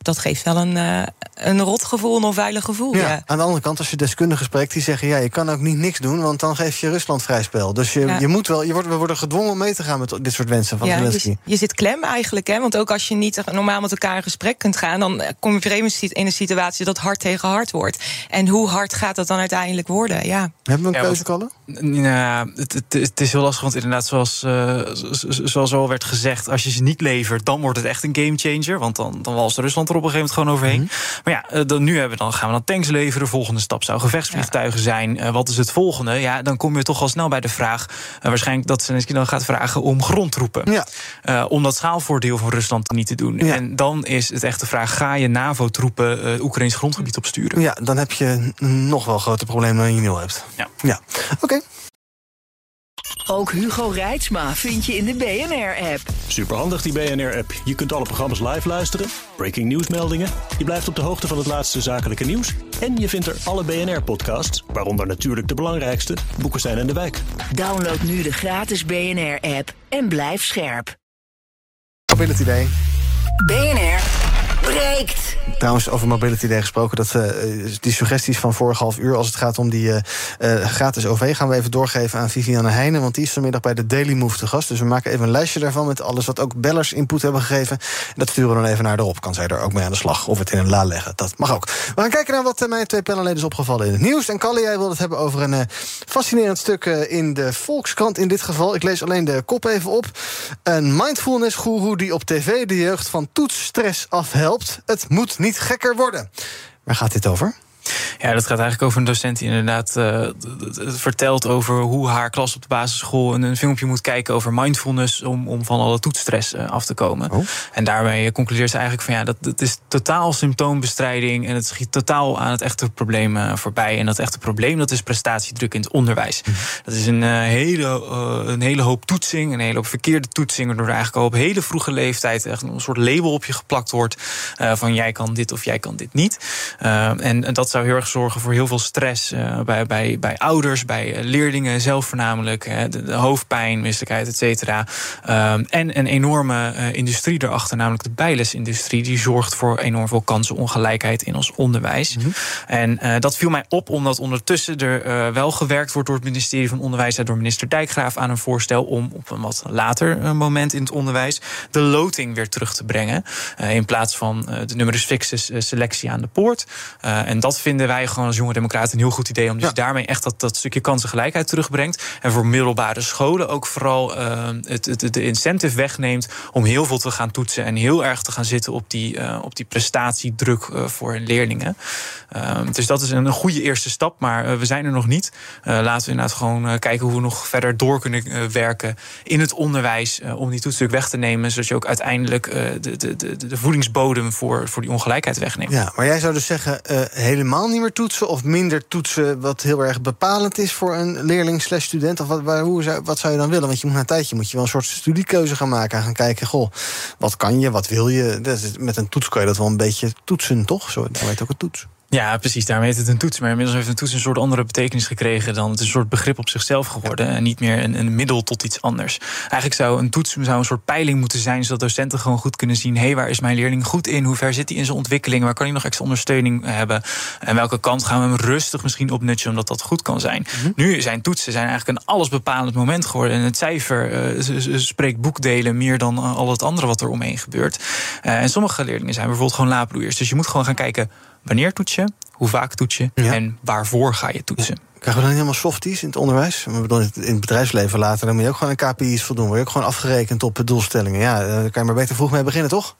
dat geeft wel een, uh, een rot gevoel, een onveilig gevoel. Ja, ja. Aan de andere kant, als je deskundigen spreekt, die zeggen, ja, je kan ook niet niks doen, want dan geef je Rusland vrij spel. Dus je, ja. je moet wel, je wordt, we worden gedwongen om mee te gaan met dit soort wensen van ja, Zelensky. Je, je zit klem eigenlijk, hè? Want ook als je niet normaal met elkaar in gesprek kunt gaan, dan kom je vreemd in een situatie dat hard tegen hard wordt. En hoe hard gaat dat dan uiteindelijk worden? Ja. Hebben we een ja, keuze, Kalle? Nou, het, het, het is heel lastig, want inderdaad, zoals, uh, zoals al werd gezegd, als je ze niet levert, dan wordt het echt een gamechanger. Want dan, dan walst Rusland er op een gegeven moment gewoon overheen. Mm-hmm. Maar ja, dan, nu hebben we dan, gaan we dan tanks leveren. De volgende stap zou gevechtsvliegtuigen ja. zijn. Uh, wat is het volgende? Ja, dan kom je toch al snel bij de vraag, uh, waarschijnlijk dat Zelensky dan gaat vragen om grondtroepen. Ja. Uh, om dat schaalvoordeel van Rusland niet te doen. Ja. En dan is het echt de vraag, ga je NAVO-troepen uh, Oekraïns grondgebied opsturen? Ja, dan heb je nog wel grote problemen dan je nu al hebt. Ja. ja. Oké. Okay. Ook Hugo Reitsma vind je in de B N R-app. Superhandig, die B N R-app. Je kunt alle programma's live luisteren, breaking nieuwsmeldingen, je blijft op de hoogte van het laatste zakelijke nieuws en je vindt er alle B N R-podcasts, waaronder natuurlijk de belangrijkste, Boekenstein en de Wijk. Download nu de gratis B N R-app en blijf scherp. Mobility Day. B N R breekt. Trouwens, over Mobility Day gesproken, dat, uh, die suggesties van vorig half uur, als het gaat om die uh, uh, gratis O V, gaan we even doorgeven aan Viviane Heijnen, want die is vanmiddag bij de Daily Move te gast. Dus we maken even een lijstje daarvan met alles wat ook bellers input hebben gegeven. En dat sturen we dan even naar erop. Kan zij er ook mee aan de slag of het in een la leggen. Dat mag ook. We gaan kijken naar wat uh, mijn twee panelleden is opgevallen in het nieuws. En Kalle, jij wilde het hebben over een uh, fascinerend stuk uh, in de Volkskrant in dit geval. Ik lees alleen de kop even op. Een mindfulness-goeroe die op tv de jeugd van toetsstress afhelpt. Het moet niet gekker worden. Waar gaat dit over? Ja, dat gaat eigenlijk over een docent die inderdaad uh, vertelt over hoe haar klas op de basisschool een, een filmpje moet kijken over mindfulness om, om van alle toetsstress uh, af te komen. Oh. En daarmee concludeert ze eigenlijk van ja, dat, dat is totaal symptoombestrijding en het schiet totaal aan het echte probleem uh, voorbij. En dat echte probleem, dat is prestatiedruk in het onderwijs. Mm. Dat is een, uh, hele, uh, een hele hoop toetsing, een hele hoop verkeerde toetsing, waardoor er eigenlijk al op hele vroege leeftijd echt een soort label op je geplakt wordt uh, van jij kan dit of jij kan dit niet. Uh, en, en dat zou heel erg zorgen voor heel veel stress uh, bij, bij, bij ouders, bij uh, leerlingen zelf voornamelijk. Hè, de, de hoofdpijn, misselijkheid, et cetera. Uh, en een enorme uh, industrie erachter, namelijk de bijlesindustrie. Die zorgt voor enorm veel kansenongelijkheid in ons onderwijs. Mm-hmm. En uh, dat viel mij op, omdat ondertussen er uh, wel gewerkt wordt door het ministerie van Onderwijs en door minister Dijkgraaf aan een voorstel om op een wat later uh, moment in het onderwijs de loting weer terug te brengen. Uh, in plaats van uh, de numerus fixus uh, selectie aan de poort. Uh, en dat vinden wij gewoon als jonge democraten een heel goed idee, omdat ja. je daarmee echt dat, dat stukje kansengelijkheid terugbrengt. En voor middelbare scholen ook vooral uh, het, het, de incentive wegneemt om heel veel te gaan toetsen en heel erg te gaan zitten op die, uh, op die prestatiedruk uh, voor hun leerlingen. Uh, dus dat is een, een goede eerste stap, maar uh, we zijn er nog niet. Uh, laten we inderdaad gewoon uh, kijken hoe we nog verder door kunnen uh, werken in het onderwijs uh, om die toetsdruk weg te nemen, zodat je ook uiteindelijk uh, de, de, de, de voedingsbodem voor, voor die ongelijkheid wegneemt. Ja, maar jij zou dus zeggen uh, helemaal niet meer toetsen of minder toetsen, wat heel erg bepalend is voor een leerling slash student? Of wat, waar, hoe zou, wat zou je dan willen? Want je moet na een tijdje moet je wel een soort studiekeuze gaan maken en gaan kijken, goh, wat kan je, wat wil je? Dat is, met een toets kan je dat wel een beetje toetsen, toch? Zo, dat heet ook een toets. Ja, precies, daarmee heet het een toets. Maar inmiddels heeft een toets een soort andere betekenis gekregen dan het is een soort begrip op zichzelf geworden. En niet meer een, een middel tot iets anders. Eigenlijk zou een toets zou een soort peiling moeten zijn, zodat docenten gewoon goed kunnen zien, hé, hey, waar is mijn leerling goed in? Hoe ver zit hij in zijn ontwikkeling? Waar kan hij nog extra ondersteuning hebben? En welke kant gaan we hem rustig misschien opnutchen, omdat dat goed kan zijn? Mm-hmm. Nu zijn toetsen zijn eigenlijk een allesbepalend moment geworden. En het cijfer uh, spreekt boekdelen meer dan uh, al het andere wat er omheen gebeurt. Uh, en sommige leerlingen zijn bijvoorbeeld gewoon laadbloeiers. Dus je moet gewoon gaan kijken, wanneer toets je? Hoe vaak toets je? Ja. En waarvoor ga je toetsen? Ja. Krijgen we dan helemaal softies in het onderwijs? Ik bedoel, in het bedrijfsleven later, dan moet je ook gewoon aan K P I's voldoen. Word je ook gewoon afgerekend op doelstellingen. Ja, daar kan je maar beter vroeg mee beginnen, toch?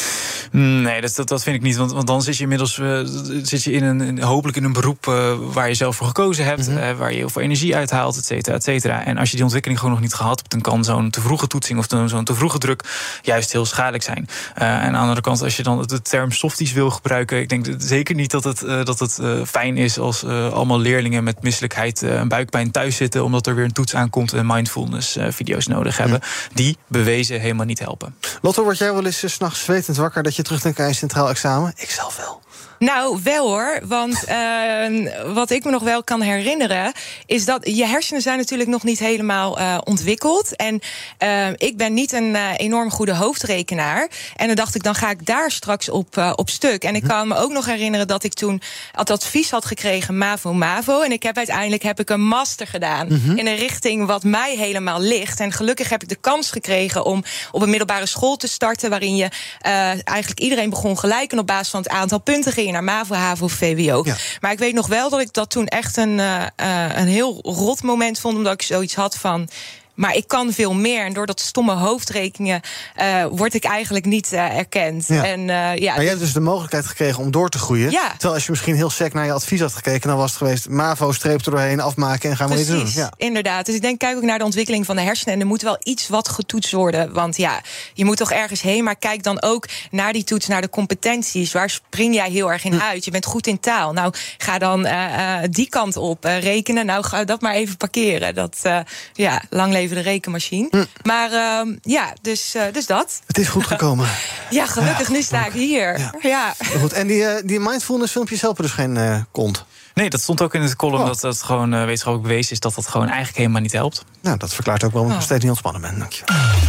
Nee, dat, dat, dat vind ik niet. Want, want dan zit je inmiddels uh, zit je in een, in, hopelijk in een beroep uh, waar je zelf voor gekozen hebt. Mm-hmm. Uh, waar je heel veel energie uithaalt, et cetera, et cetera. En als je die ontwikkeling gewoon nog niet gehad hebt, dan kan zo'n te vroege toetsing of zo'n te vroege druk juist heel schadelijk zijn. Uh, en aan de andere kant, als je dan de term softies wil gebruiken, ik denk zeker niet dat het, uh, dat het uh, fijn is als uh, allemaal leerlingen met misselijkheid uh, en buikpijn thuis zitten, omdat er weer een toets aankomt en mindfulness uh, video's nodig hebben. Mm. Die bewezen helemaal niet helpen. Lotte, word jij wel eens 's nachts zwetend wakker dat je terugdenkt aan je centraal examen? Ik zelf wel. Nou, wel hoor. Want uh, wat ik me nog wel kan herinneren, is dat je hersenen zijn natuurlijk nog niet helemaal uh, ontwikkeld. En uh, ik ben niet een uh, enorm goede hoofdrekenaar. En dan dacht ik, dan ga ik daar straks op, uh, op stuk. En ik kan me ook nog herinneren dat ik toen het advies had gekregen, MAVO-MAVO. En ik heb uiteindelijk heb ik een master gedaan mm-hmm. in een richting wat mij helemaal ligt. En gelukkig heb ik de kans gekregen om op een middelbare school te starten, waarin je uh, eigenlijk iedereen begon gelijk en op basis van het aantal punten ging naar MAVO, HAVO, V W O. Ja. Maar ik weet nog wel dat ik dat toen echt een, uh, uh, een heel rot moment vond, omdat ik zoiets had van, maar ik kan veel meer. En door dat stomme hoofdrekenen uh, word ik eigenlijk niet uh, erkend. Ja. En, uh, ja, maar je hebt dus de mogelijkheid gekregen om door te groeien. Ja. Terwijl als je misschien heel sec naar je advies had gekeken, dan was het geweest MAVO, streep er doorheen, afmaken en gaan we iets doen. Ja. Inderdaad. Dus ik denk, kijk ook naar de ontwikkeling van de hersenen. En er moet wel iets wat getoetst worden. Want ja, je moet toch ergens heen. Maar kijk dan ook naar die toets, naar de competenties. Waar spring jij heel erg in hm. uit? Je bent goed in taal. Nou, ga dan uh, uh, die kant op uh, rekenen. Nou, ga dat maar even parkeren. Dat, uh, ja, lang leven de rekenmachine. Hm. Maar uh, ja, dus, uh, dus dat. Het is goed gekomen. Ja, gelukkig. Ja, nu sta ik hier. Ja. Ja. Goed. En die, uh, die mindfulness filmpjes helpen dus geen uh, kont? Nee, dat stond ook in het column, oh. dat het gewoon uh, wetenschappelijk bewezen is dat dat gewoon eigenlijk helemaal niet helpt. Nou, dat verklaart ook waarom ik oh. nog steeds niet ontspannen ben. Dank je.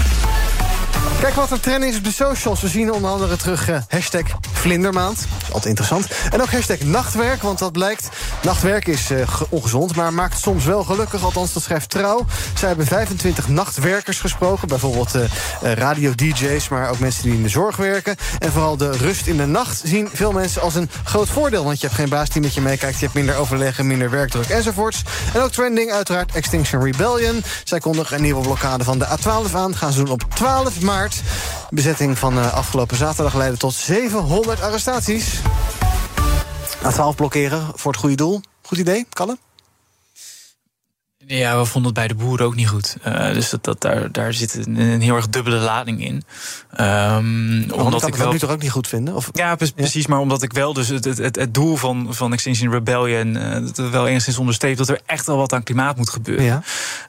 Kijk wat er trending is op de socials. We zien onder andere terug uh, hashtag vlindermaand. Altijd interessant. En ook hashtag nachtwerk, want dat blijkt, nachtwerk is uh, ongezond, maar maakt soms wel gelukkig. Althans, dat schrijft Trouw. Zij hebben vijfentwintig nachtwerkers gesproken. Bijvoorbeeld uh, uh, radio-D J's, maar ook mensen die in de zorg werken. En vooral de rust in de nacht zien veel mensen als een groot voordeel. Want je hebt geen baas die met je meekijkt. Je hebt minder overleggen, minder werkdruk enzovoorts. En ook trending, uiteraard Extinction Rebellion. Zij kondigen een nieuwe blokkade van de A twaalf aan. Gaan ze doen op twaalf maart. Bezetting van uh, afgelopen zaterdag leidde tot zevenhonderd arrestaties. A twaalf blokkeren voor het goede doel. Goed idee, Kalle? Ja, we vonden het bij de boeren ook niet goed. Uh, dus dat, dat, daar, daar zit een, een heel erg dubbele lading in. Um, oh, omdat kan ik wel nu toch ook niet goed vinden? Of? Ja, pre- precies. Ja. Maar omdat ik wel dus het, het, het doel van, van Extinction Rebellion uh, wel enigszins onderstreep dat er echt wel wat aan klimaat moet gebeuren. Ja.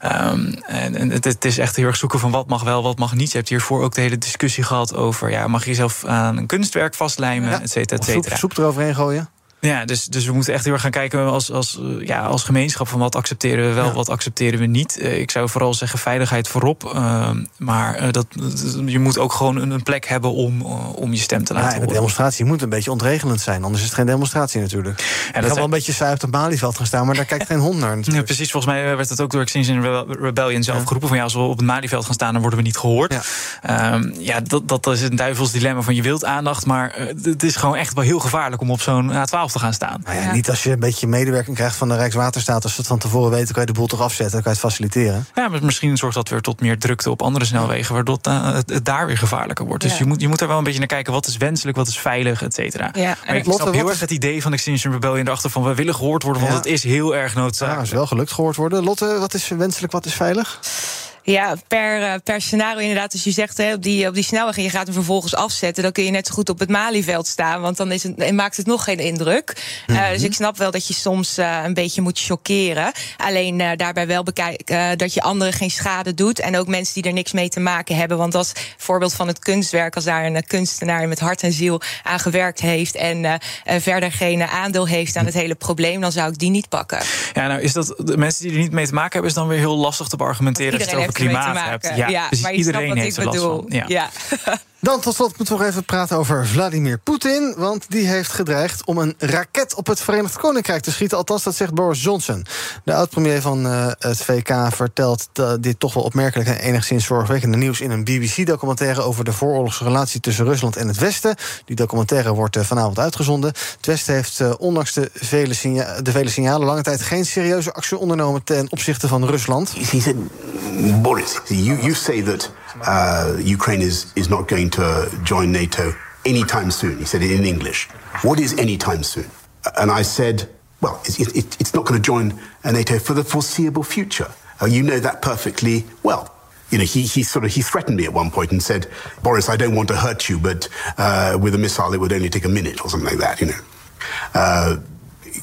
Um, en en het, het is echt heel erg zoeken van wat mag wel, wat mag niet. Je hebt hiervoor ook de hele discussie gehad over, ja, mag je jezelf aan een kunstwerk vastlijmen, ja. et cetera, et cetera. Soep, soep eroverheen gooien. Ja, dus, dus we moeten echt heel erg gaan kijken als, als, ja, als gemeenschap van wat accepteren we wel, ja. wat accepteren we niet. Uh, ik zou vooral zeggen veiligheid voorop. Uh, maar uh, dat, je moet ook gewoon een, een plek hebben om, uh, om je stem te laten ja, en de horen. demonstratie moet een beetje ontregelend zijn. Anders is het geen demonstratie natuurlijk. Ja, je kan wel een beetje saai op het Malieveld gaan staan, maar daar kijkt geen hond naar natuurlijk. Ja, precies, volgens mij werd het ook door Extinction Rebellion zelf ja. geroepen van ja, als we op het Malieveld gaan staan, dan worden we niet gehoord. Ja, um, ja dat, dat is een duivels dilemma van je wilt aandacht, maar uh, het is gewoon echt wel heel gevaarlijk om op zo'n A twaalf te gaan staan. Nou ja, ja. Niet als je een beetje medewerking krijgt van de Rijkswaterstaat. Als ze het van tevoren weten, kan je de boel toch afzetten. Dan kan je het faciliteren. Ja, maar misschien zorgt dat weer tot meer drukte op andere snelwegen, waardoor uh, het, het daar weer gevaarlijker wordt. Dus ja. je, moet, je moet er wel een beetje naar kijken. Wat is wenselijk, wat is veilig, et cetera. Ja. Maar ik snap heel erg het idee van Extinction Rebellion erachter van we willen gehoord worden, want ja. het is heel erg noodzakelijk. Ja, is wel gelukt gehoord worden. Lotte, wat is wenselijk, wat is veilig? Ja, per, per scenario inderdaad. Als je zegt hè, op, die, op die snelweg en je gaat hem vervolgens afzetten, dan kun je net zo goed op het Malieveld staan, want dan is het, maakt het nog geen indruk. Mm-hmm. Uh, dus ik snap wel dat je soms uh, een beetje moet chockeren. Alleen uh, daarbij wel bekijken uh, dat je anderen geen schade doet en ook mensen die er niks mee te maken hebben. Want als voorbeeld van het kunstwerk, als daar een kunstenaar met hart en ziel aan gewerkt heeft en uh, uh, verder geen uh, aandeel heeft aan het hele probleem, dan zou ik die niet pakken. Ja, nou is dat de mensen die er niet mee te maken hebben, is dan weer heel lastig te argumenteren als je het over klimaat hebt. Ja, ja, dus maar iedereen heeft er last bedoel. van. Ja. Ja. Dan tot slot moeten we nog even praten over Vladimir Poetin. Want die heeft gedreigd om een raket op het Verenigd Koninkrijk te schieten. Althans, dat zegt Boris Johnson. De oud-premier van uh, het V K vertelt uh, dit toch wel opmerkelijk en enigszins zorgwekkende nieuws in een B B C-documentaire over de vooroorlogse relatie tussen Rusland en het Westen. Die documentaire wordt uh, vanavond uitgezonden. Het Westen heeft uh, ondanks de vele, signa- de vele signalen lange tijd geen serieuze actie ondernomen ten opzichte van Rusland. He said, Boris, you, you say that uh, Ukraine is, is not going to join NATO anytime soon. He said it in English. What is anytime soon? And I said, well, it's, it, it's not going to join NATO for the foreseeable future. Uh, you know that perfectly well. You know, he, he sort of he threatened me at one point and said, Boris, I don't want to hurt you, but uh, with a missile it would only take a minute or something like that, you know. Uh,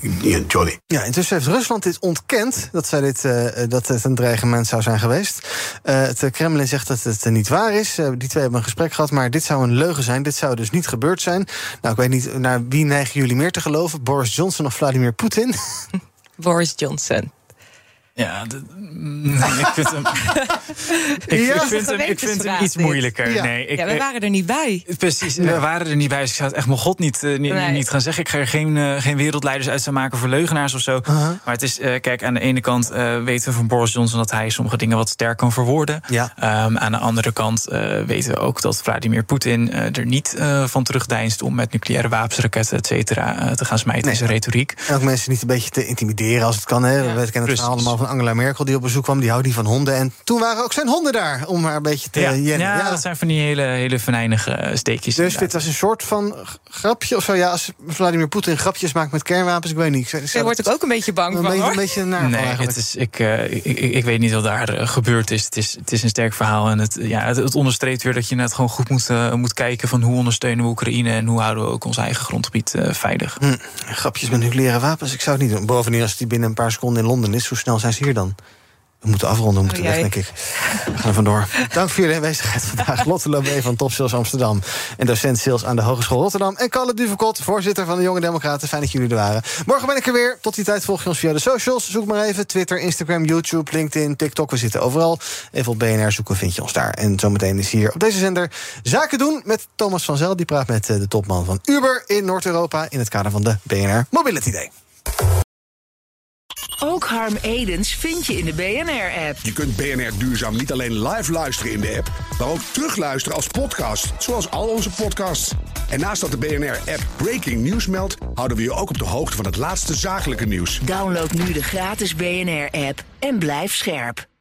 you know, jolly. Ja, intussen heeft Rusland dit ontkend, dat, zij dit, uh, dat het een dreigement zou zijn geweest. Uh, het Kremlin zegt dat het niet waar is. Uh, die twee hebben een gesprek gehad, maar dit zou een leugen zijn. Dit zou dus niet gebeurd zijn. Nou, ik weet niet, naar wie neigen jullie meer te geloven? Boris Johnson of Vladimir Poetin? Boris Johnson. Ja, de, nee, ik vind hem, ik, ja, ik vind hem, ik vind hem iets moeilijker. Ja, nee, ik, ja, we waren er niet bij. Precies, nee. we waren er niet bij. Dus ik zou het echt mijn god niet, uh, niet, nee. niet gaan zeggen. Ik ga er geen, uh, geen wereldleiders uit zou maken voor leugenaars of zo. Uh-huh. Maar het is, uh, kijk, aan de ene kant uh, weten we van Boris Johnson dat hij sommige dingen wat sterk kan verwoorden. Ja. Um, aan de andere kant uh, weten we ook dat Vladimir Poetin uh, er niet uh, van terugdeinst om met nucleaire wapens, raketten, et cetera, uh, te gaan smijten nee. in zijn retoriek. En ook mensen niet een beetje te intimideren als het kan. Hè? Ja. We kennen het verhaal allemaal van Angela Merkel die op bezoek kwam, die houdt niet van honden. En toen waren ook zijn honden daar om haar een beetje te ja. jennen. Ja, ja, dat zijn van die hele, hele venijnige steekjes. Dus dit was een soort van grapje of zo. Ja, als Vladimir Poetin grapjes maakt met kernwapens, ik weet niet. Ik Daar word ik ook een beetje bang een van, beetje, hoor. Een beetje naar nee, het is, ik, uh, ik, ik, ik weet niet wat daar uh, gebeurd is. Het, is. het is een sterk verhaal. En het, ja, het, het onderstreept weer dat je net gewoon goed moet, uh, moet kijken van hoe ondersteunen we Oekraïne en hoe houden we ook ons eigen grondgebied uh, veilig. Hm, grapjes met nucleaire wapens, ik zou het niet doen. Bovendien, als die binnen een paar seconden in Londen is, hoe snel zijn ze hier dan? We moeten afronden, we moeten oh, weg, denk ik. We gaan er vandoor. Dank voor jullie aanwezigheid vandaag. Lotte Lobé van Top Sales Amsterdam en docent sales aan de Hogeschool Rotterdam. En Kalle Duvekot, voorzitter van de Jonge Democraten. Fijn dat jullie er waren. Morgen ben ik er weer. Tot die tijd volg je ons via de socials. Zoek maar even Twitter, Instagram, YouTube, LinkedIn, TikTok. We zitten overal. Even op B N R zoeken, vind je ons daar. En zometeen is hier op deze zender Zaken doen met Thomas van Zel. Die praat met de topman van Uber in Noord-Europa in het kader van de B N R Mobility Day. Ook Harm Edens vind je in de B N R-app. Je kunt B N R Duurzaam niet alleen live luisteren in de app, maar ook terugluisteren als podcast, zoals al onze podcasts. En naast dat de B N R-app Breaking News meldt, houden we je ook op de hoogte van het laatste zakelijke nieuws. Download nu de gratis B N R-app en blijf scherp.